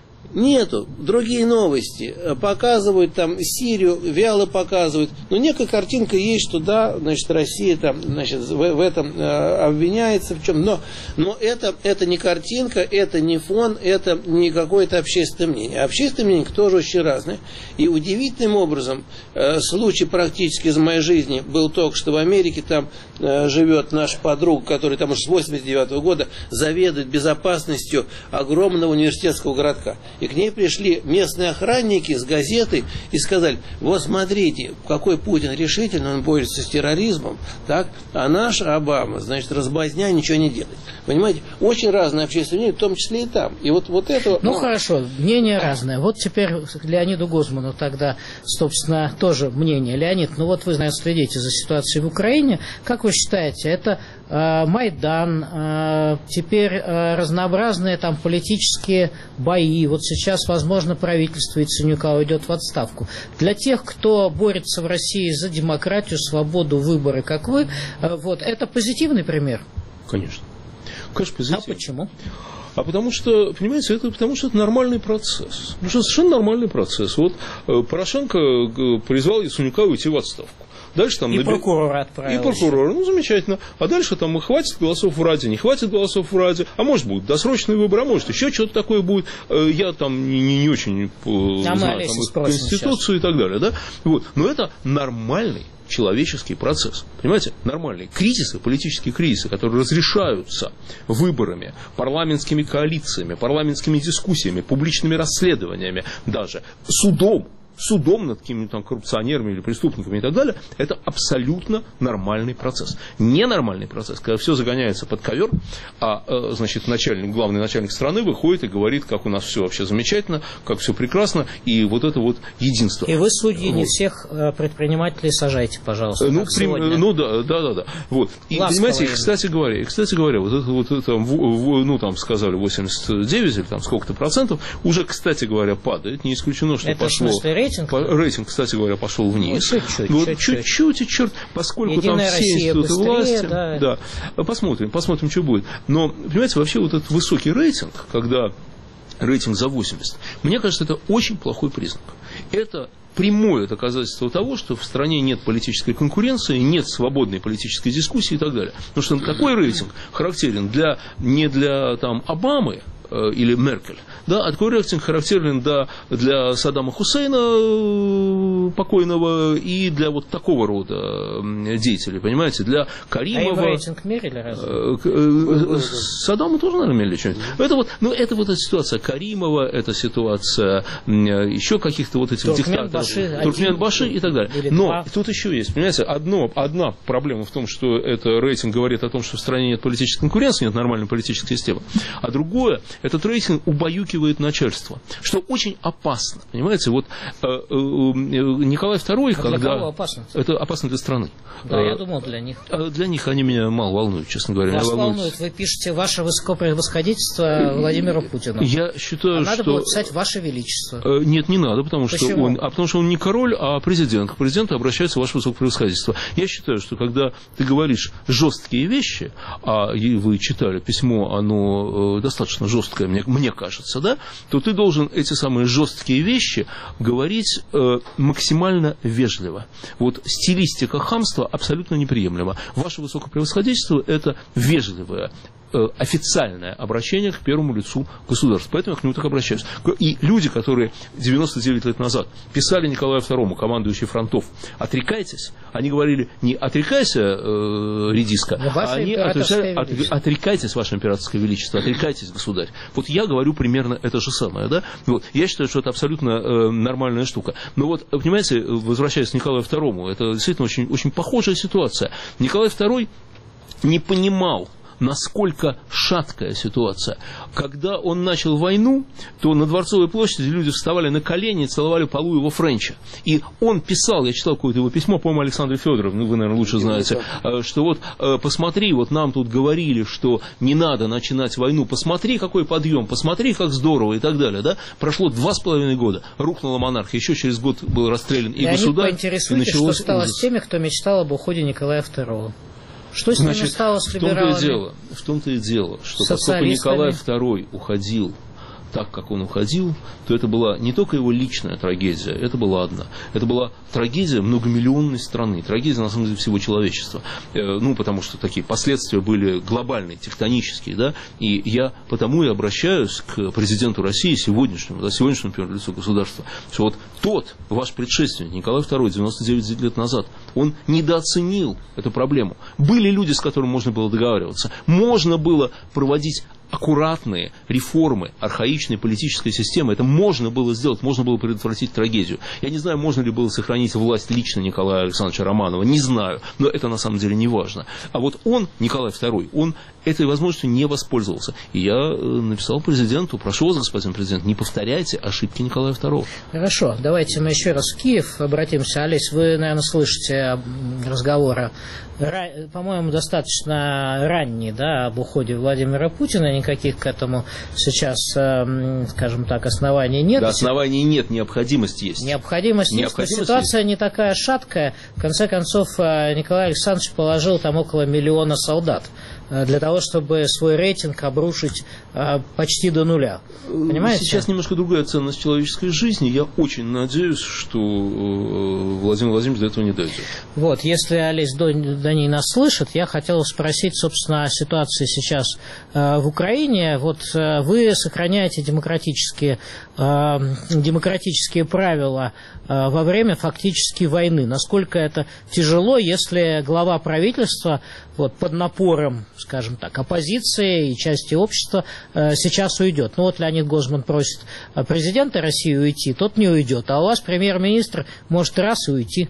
Нету. Другие новости. Показывают там Сирию, вяло показывают. Но некая картинка есть, что да, значит, Россия там, значит, в, в этом э, обвиняется в чем. Но, но это, это не картинка, это не фон, это не какое-то общественное мнение. Общественное мнение тоже очень разное. И удивительным образом э, случай практически из моей жизни был только, что в Америке там э, живет наш подруга, который там уже с восемьдесят девятого года заведует безопасностью огромного университетского городка. И к ней пришли местные охранники с газетой и сказали: вот смотрите, какой Путин решительно, он борется с терроризмом, так, а наш Обама, значит, разбазня, ничего не делает. Понимаете, очень разное общественное мнение, в том числе и там. И вот, вот это... Ну, ну хорошо, мнение разное. Вот теперь Леониду Гозману тогда, собственно, тоже мнение. Леонид, ну вот вы, наверное, следите за ситуацией в Украине. Как вы считаете, это э, Майдан, э, теперь э, разнообразные там политические бои, вот сейчас, возможно, правительство Яценюка уйдет в отставку. Для тех, кто борется в России за демократию, свободу, выборы, как вы, вот, это позитивный пример? Конечно. Конечно, позитивный. А почему? А потому что, понимаете, это потому что это нормальный процесс. Ну, что совершенно нормальный процесс. Вот Порошенко призвал Яценюка уйти в отставку. Дальше там и наби... прокурора отправил. И прокурора, ну замечательно. А дальше там хватит голосов в Раде, не хватит голосов в Раде. А может будут досрочные выборы, а может еще что-то такое будет. Я там не, не, не очень а знаю там, их Конституцию сейчас. И так далее. Да? Вот. Но это нормальный человеческий процесс. Понимаете? Нормальные кризисы, политические кризисы, которые разрешаются выборами, парламентскими коалициями, парламентскими дискуссиями, публичными расследованиями, даже судом. судом над какими-то там коррупционерами или преступниками и так далее, это абсолютно нормальный процесс. Ненормальный процесс, когда все загоняется под ковер, а, значит, начальник, главный начальник страны выходит и говорит, как у нас все вообще замечательно, как все прекрасно, и вот это вот единство. И вы, судьи, вот. Не всех предпринимателей сажайте, пожалуйста. Ну, при... ну да, да, да, да. Вот. И, понимаете, кстати говоря, и, кстати говоря, вот это вот это, ну, там сказали восемьдесят девять или там сколько-то процентов, уже, кстати говоря, падает. Не исключено, что это пошло. В смысле, рейтинг? По, рейтинг, кстати говоря, пошел вниз. Ну, чуть-чуть, вот, чуть-чуть. чуть-чуть, и черт, поскольку Единая там все институты быстрее, власти. Да. Да. Посмотрим, посмотрим, что будет. Но, понимаете, вообще вот этот высокий рейтинг, когда рейтинг за восемьдесят, мне кажется, это очень плохой признак. Это прямое доказательство того, что в стране нет политической конкуренции, нет свободной политической дискуссии и так далее. Потому что такой рейтинг характерен для, не для там, Обамы или Меркель, да, а такой рейтинг характерен да, для Саддама Хусейна покойного и для вот такого рода деятелей, понимаете, для Каримова. А им рейтинг мерили разве? Саддаму тоже, наверное, мерили что-нибудь. Это вот, ну, это вот эта ситуация Каримова, это ситуация еще каких-то вот этих диктаторов. Туркменбаши и так далее. Но два. Тут еще есть, понимаете, одно, одна проблема в том, что это рейтинг говорит о том, что в стране нет политической конкуренции, нет нормальной политической системы, а другое, этот рейтинг убаюкивает начальство, что очень опасно, понимаете, вот э, э, Николай второй, а когда... Для кого опасно? Это опасно для страны. Да, а, я думал, для них. Для них они меня мало волнуют, честно говоря. Вас волнует, вы пишете «Ваше высокопревосходительство Владимиру Путину». Я считаю, а надо что... было писать «Ваше Величество». Нет, не надо, потому Почему? что он... А потому что он не король, а президент. К президенту обращается «Ваше высокопревосходительство». Я считаю, что когда ты говоришь жесткие вещи, а вы читали письмо, оно достаточно жесткое, мне, мне кажется, да, то ты должен эти самые жесткие вещи говорить э, максимально вежливо. Вот стилистика хамства абсолютно неприемлема. Ваше высокопревосходительство – это вежливое, официальное обращение к первому лицу государства. Поэтому я к нему так обращаюсь. И люди, которые девяносто девять лет назад писали Николаю второму, командующий фронтов, «Отрекайтесь», они говорили не «отрекайся, э, редиска», а они отвечали, «Отрекайтесь, ваше императорское величество, отрекайтесь, государь». Вот я говорю примерно это же самое. Да? Вот. Я считаю, что это абсолютно э, нормальная штука. Но вот, понимаете, возвращаясь к Николаю второму, это действительно очень, очень похожая ситуация. Николай второй не понимал, насколько шаткая ситуация. Когда он начал войну, то на Дворцовой площади люди вставали на колени и целовали полу его френча. И он писал, я читал какое-то его письмо, по-моему, Александре Федоровне, ну, вы, наверное, лучше знаете, что вот, посмотри, вот нам тут говорили, что не надо начинать войну, посмотри, какой подъем, посмотри, как здорово и так далее. Да? Прошло два с половиной года, рухнула монархия, еще через год был расстрелян и государь. Поинтересуйтесь, что стало с теми, кто мечтал об уходе Николая второго. Что с ними Значит, стало с либералами? В том-то и дело, в том-то и дело, что поскольку Николай второй уходил так, как он уходил, то это была не только его личная трагедия, это была одна. Это была трагедия многомиллионной страны, трагедия, на самом деле, всего человечества. Ну, потому что такие последствия были глобальные, тектонические, да, и я потому и обращаюсь к президенту России сегодняшнему, да, сегодняшнему первому лицу государства, что вот тот, ваш предшественник, Николай второй, девяносто девять лет назад, он недооценил эту проблему. Были люди, с которыми можно было договариваться, можно было проводить аккуратные реформы архаичной политической системы. Это можно было сделать, можно было предотвратить трагедию. Я не знаю, можно ли было сохранить власть лично Николая Александровича Романова, не знаю, но это на самом деле не важно. А вот он, Николай второй, он этой возможностью не воспользовался. И я написал президенту, прошу вас, господин президент, не повторяйте ошибки Николая второго. Хорошо, давайте мы еще раз в Киев обратимся. Олесь, вы, наверное, слышите разговоры, по-моему, достаточно ранний, да, об уходе Владимира Путина. Никаких к этому сейчас, скажем так, оснований нет. Да, оснований нет, необходимость есть. Необходимость, необходимость есть, но ситуация есть. Не такая шаткая. В конце концов, Николай Александрович положил там около миллиона солдат для того, чтобы свой рейтинг обрушить почти до нуля. Понимаете? Сейчас немножко другая ценность человеческой жизни. Я очень надеюсь, что Владимир Владимирович до этого не дойдет. Вот, если Олесь до, до ней нас слышит, я хотел спросить, собственно, о ситуации сейчас в Украине. Вот вы сохраняете демократические, демократические правила во время фактически войны. Насколько это тяжело, если глава правительства вот, под напором, скажем так, оппозиции и части общества сейчас уйдет. Ну вот Леонид Гозман просит президента России уйти, тот не уйдет, а у вас премьер-министр может раз и уйти.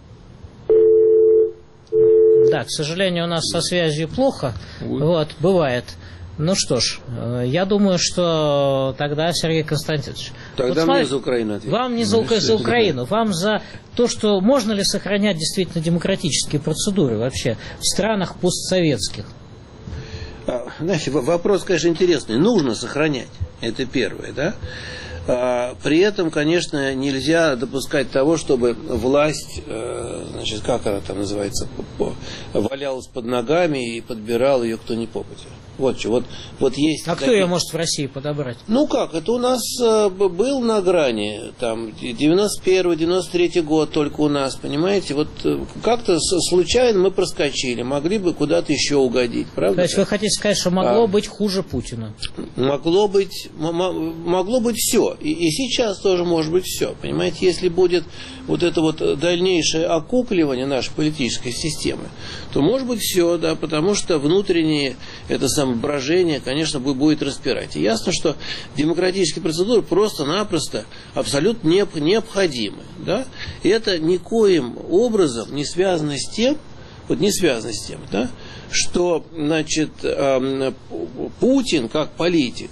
Да, к сожалению, у нас со связью плохо, вот, бывает. Ну что ж, я думаю, что тогда, Сергей Константинович... Тогда вот, мне за Украину ответить. Вам не за, за Украину, вам за то, что можно ли сохранять действительно демократические процедуры вообще в странах постсоветских. Знаете, вопрос, конечно, интересный. Нужно сохранять, это первое, да? При этом, конечно, нельзя допускать того, чтобы власть, значит, как она там называется, валялась под ногами и подбирал ее кто ни попадя. Вот что, вот, вот есть... А такие... кто ее может в России подобрать? Ну как, это у нас э, был на грани, там, девяносто первый девяносто третий год только у нас, понимаете, вот э, как-то случайно мы проскочили, могли бы куда-то еще угодить, правда? То есть вы хотите сказать, что могло а, быть хуже Путина? Могло быть, могло быть все, и, и сейчас тоже может быть все, понимаете, если будет вот это вот дальнейшее окукливание нашей политической системы, то может быть все, да, потому что внутреннее, это самое брожение, конечно, будет распирать. И ясно, что демократические процедуры просто-напросто абсолютно необходимы. Да? И это никоим образом не связано с тем, вот не связано с тем, да, что, значит, Путин, как политик,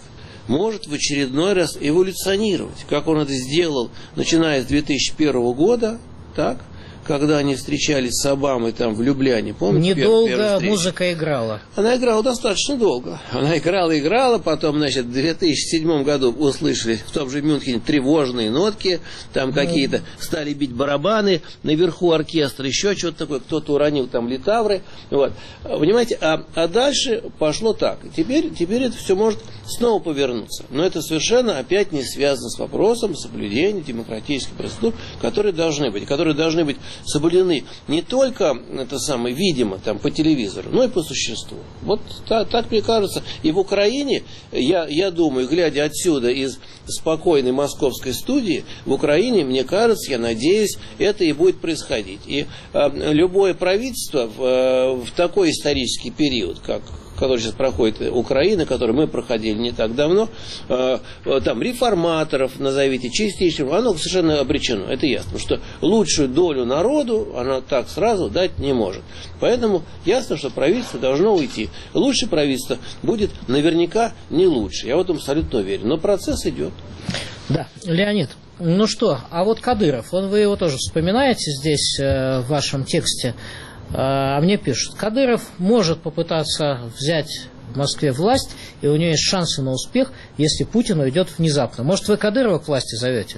может в очередной раз эволюционировать, как он это сделал, начиная с две тысячи первого года, так, когда они встречались с Обамой там в Любляне, помните? Недолго музыка играла. Она играла достаточно долго. Она играла, играла, потом, значит, в две тысячи седьмом году услышали в том же Мюнхене тревожные нотки, там ну. какие-то стали бить барабаны, наверху оркестра, еще что-то такое, кто-то уронил там литавры. Вот. Понимаете, а, а дальше пошло так. Теперь, теперь это все может снова повернуться. Но это совершенно опять не связано с вопросом соблюдения демократических процедур, которые должны быть, которые должны быть соблюдены не только, это самое, видимо, там, по телевизору, но и по существу. Вот так, так мне кажется. И в Украине, я, я думаю, глядя отсюда из спокойной московской студии, в Украине, мне кажется, я надеюсь, это и будет происходить. И э, любое правительство в, э, в такой исторический период, как который сейчас проходит Украина, который мы проходили не так давно, э, там реформаторов назовите, частично, оно совершенно обречено, это ясно, что лучшую долю народу она так сразу дать не может. Поэтому ясно, что правительство должно уйти. Лучшее правительство будет наверняка не лучше, я в этом абсолютно уверен, но процесс идет. Да, Леонид, ну что, а вот Кадыров, он, вы его тоже вспоминаете здесь э, в вашем тексте. А мне пишут, Кадыров может попытаться взять в Москве власть, и у него есть шансы на успех, если Путин уйдет внезапно. Может, вы Кадырова к власти зовете?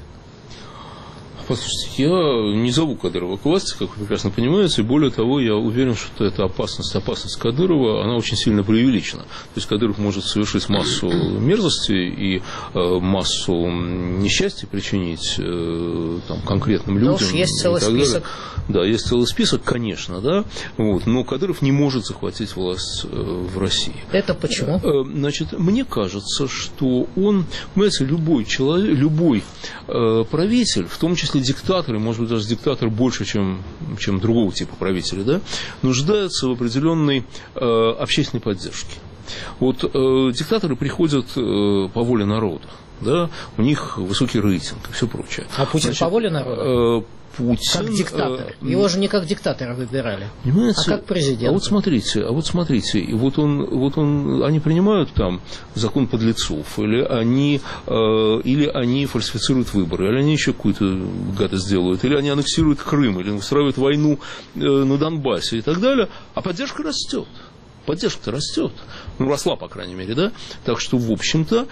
Послушайте, я не зову Кадырова к власти, как вы прекрасно понимаете, и более того, я уверен, что эта опасность, опасность Кадырова, она очень сильно преувеличена. То есть Кадыров может совершить массу мерзостей и э, массу несчастья причинить э, там, конкретным людям. Ну, есть целый список. Да, есть целый список, конечно, да. Вот, но Кадыров не может захватить власть э, в России. Это почему? Э, значит, мне кажется, что он, понимаете, любой человек, любой э, правитель, в том числе диктаторы, может быть, даже диктатор больше, чем, чем другого типа правителя, да, нуждаются в определенной э, общественной поддержке. Вот э, диктаторы приходят э, по воле народа, да, у них высокий рейтинг и все прочее. А Путин Значит, по воле народа? Э, Путин, как диктатор. Э, Его же не как диктатора выбирали, понимаете, а как президент. А вот смотрите, а вот смотрите, и вот он, вот он, они принимают там закон подлецов, или они, э, или они фальсифицируют выборы, или они еще какую-то гадость делают, или они аннексируют Крым, или устраивают войну э, на Донбассе и так далее, а поддержка растет. Поддержка-то растет. Ну, росла, по крайней мере, да? Так что, в общем-то,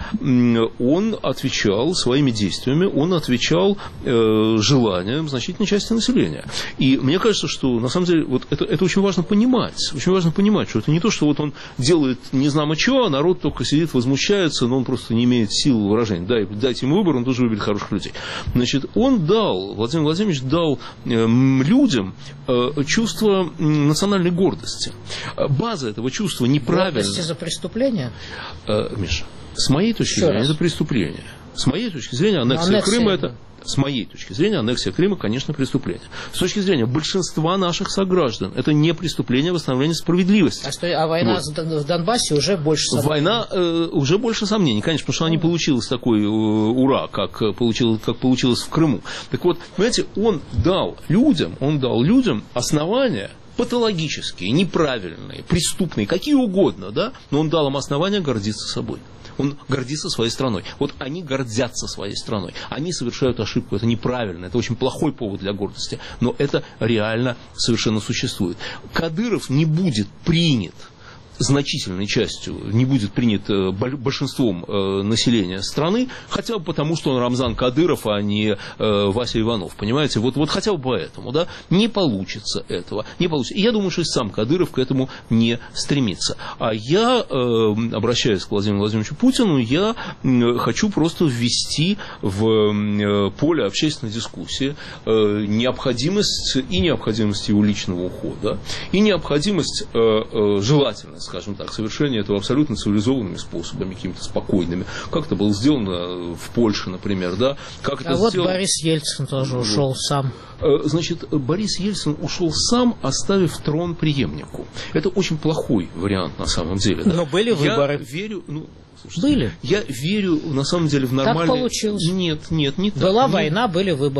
он отвечал своими действиями, он отвечал э, желаниям значительной части населения. И мне кажется, что, на самом деле, вот это, это очень важно понимать. Очень важно понимать, что это не то, что вот он делает не знамо что, а народ только сидит, возмущается, но он просто не имеет сил выражения. Дай, дайте ему выбор, он тоже выберет хороших людей. Значит, он дал, Владимир Владимирович дал э, людям э, чувство национальной гордости. База этого чувства неправильно. Гордости за преступление? Э, Миша, с моей точки Еще зрения, раз. это преступление. С моей точки зрения, аннексия, аннексия Крыма это... С моей точки зрения, аннексия Крыма, конечно, преступление. С точки зрения большинства наших сограждан, это не преступление восстановления справедливости. А, что, а война вот. в Донбассе уже больше сомнений? Война э, уже больше сомнений, конечно, потому что она не получилась такой э, ура, как, получилось, как получилось в Крыму. Так вот, понимаете, он дал людям, он дал людям основания патологические, неправильные, преступные, какие угодно, да, но он дал им основания гордиться собой. Он гордится своей страной. Вот они гордятся своей страной. Они совершают ошибку. Это неправильно. Это очень плохой повод для гордости. Но это реально совершенно существует. Кадыров не будет принят значительной частью, не будет принят большинством населения страны, хотя бы потому, что он Рамзан Кадыров, а не Вася Иванов, понимаете? Вот, вот хотя бы поэтому, да, не получится этого, не получится. И я думаю, что и сам Кадыров к этому не стремится. А я, обращаясь к Владимиру Владимировичу Путину, я хочу просто ввести в поле общественной дискуссии необходимость и необходимость его личного ухода, и необходимость, желательность, скажем так, совершения этого абсолютно цивилизованными способами, какими-то спокойными. Как это было сделано в Польше, например, да? Как это а вот сделано... Борис Ельцин тоже ушел вот. сам. Значит, Борис Ельцин ушел сам, оставив трон преемнику. Это очень плохой вариант на самом деле. Да? Но были выборы. Я верю... Ну, слушайте, были. Я верю, на самом деле, в нормальные... Так получилось. Нет, нет, не так. Была нет. война, были выборы.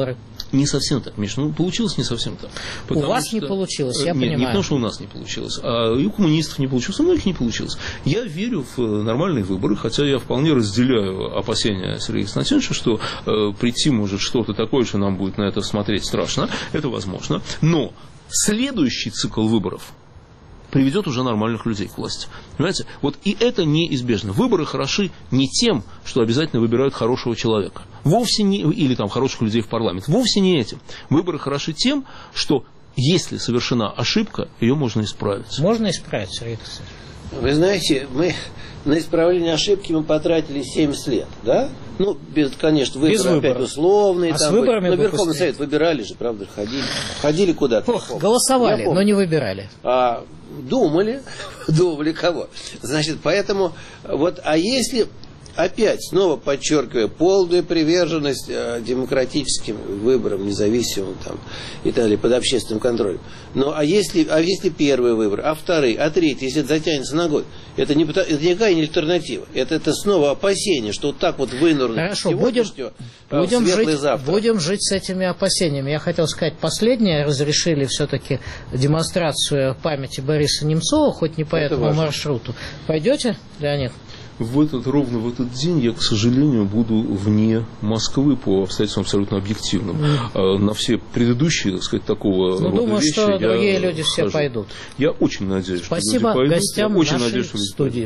не совсем так, Миша, ну, получилось не совсем так. У вас что... не получилось, я Нет, понимаю. не потому, что у нас не получилось, а и у коммунистов не получилось, у многих не получилось. Я верю в нормальные выборы, хотя я вполне разделяю опасения Сергея Константиновича, что э, прийти может что-то такое, что нам будет на это смотреть страшно, это возможно, но следующий цикл выборов приведет уже нормальных людей к власти. Понимаете? Вот и это неизбежно. Выборы хороши не тем, что обязательно выбирают хорошего человека. Вовсе не, или там хороших людей в парламент. Вовсе не этим. Выборы хороши тем, что если совершена ошибка, ее можно исправить. Можно исправить, Сергей Константинович? Вы знаете, мы на исправление ошибки мы потратили семьдесят лет, да? Ну, без, конечно, выборы опять условные. А там, с выборами но Верховный быстрее. Совет выбирали же, правда, ходили. Ходили куда-то. Ох, голосовали, но не выбирали. А, думали, думали кого. Значит, поэтому, вот, а если... Опять, снова подчеркиваю, полная приверженность э, демократическим выборам, независимым там, и так далее, под общественным контролем. Ну, а если, а если первые выборы, а вторые, а третьи, если это затянется на год, это, не, это никакая не альтернатива. Это, это снова опасение, что вот так вот вынурнуть Хорошо, будем, будем, жить, будем жить с этими опасениями. Я хотел сказать последнее. Разрешили все-таки демонстрацию памяти Бориса Немцова, хоть не по это этому важно. Маршруту. Пойдете, Леонид? В этот, ровно в этот день я, к сожалению, буду вне Москвы по обстоятельствам абсолютно объективным. Mm. На все предыдущие, так сказать, такого ну, рода думаю, вещи что я другие люди все хожу. пойдут. Я очень надеюсь, Спасибо что люди пойдут. гостям я очень нашей надеюсь, что студии.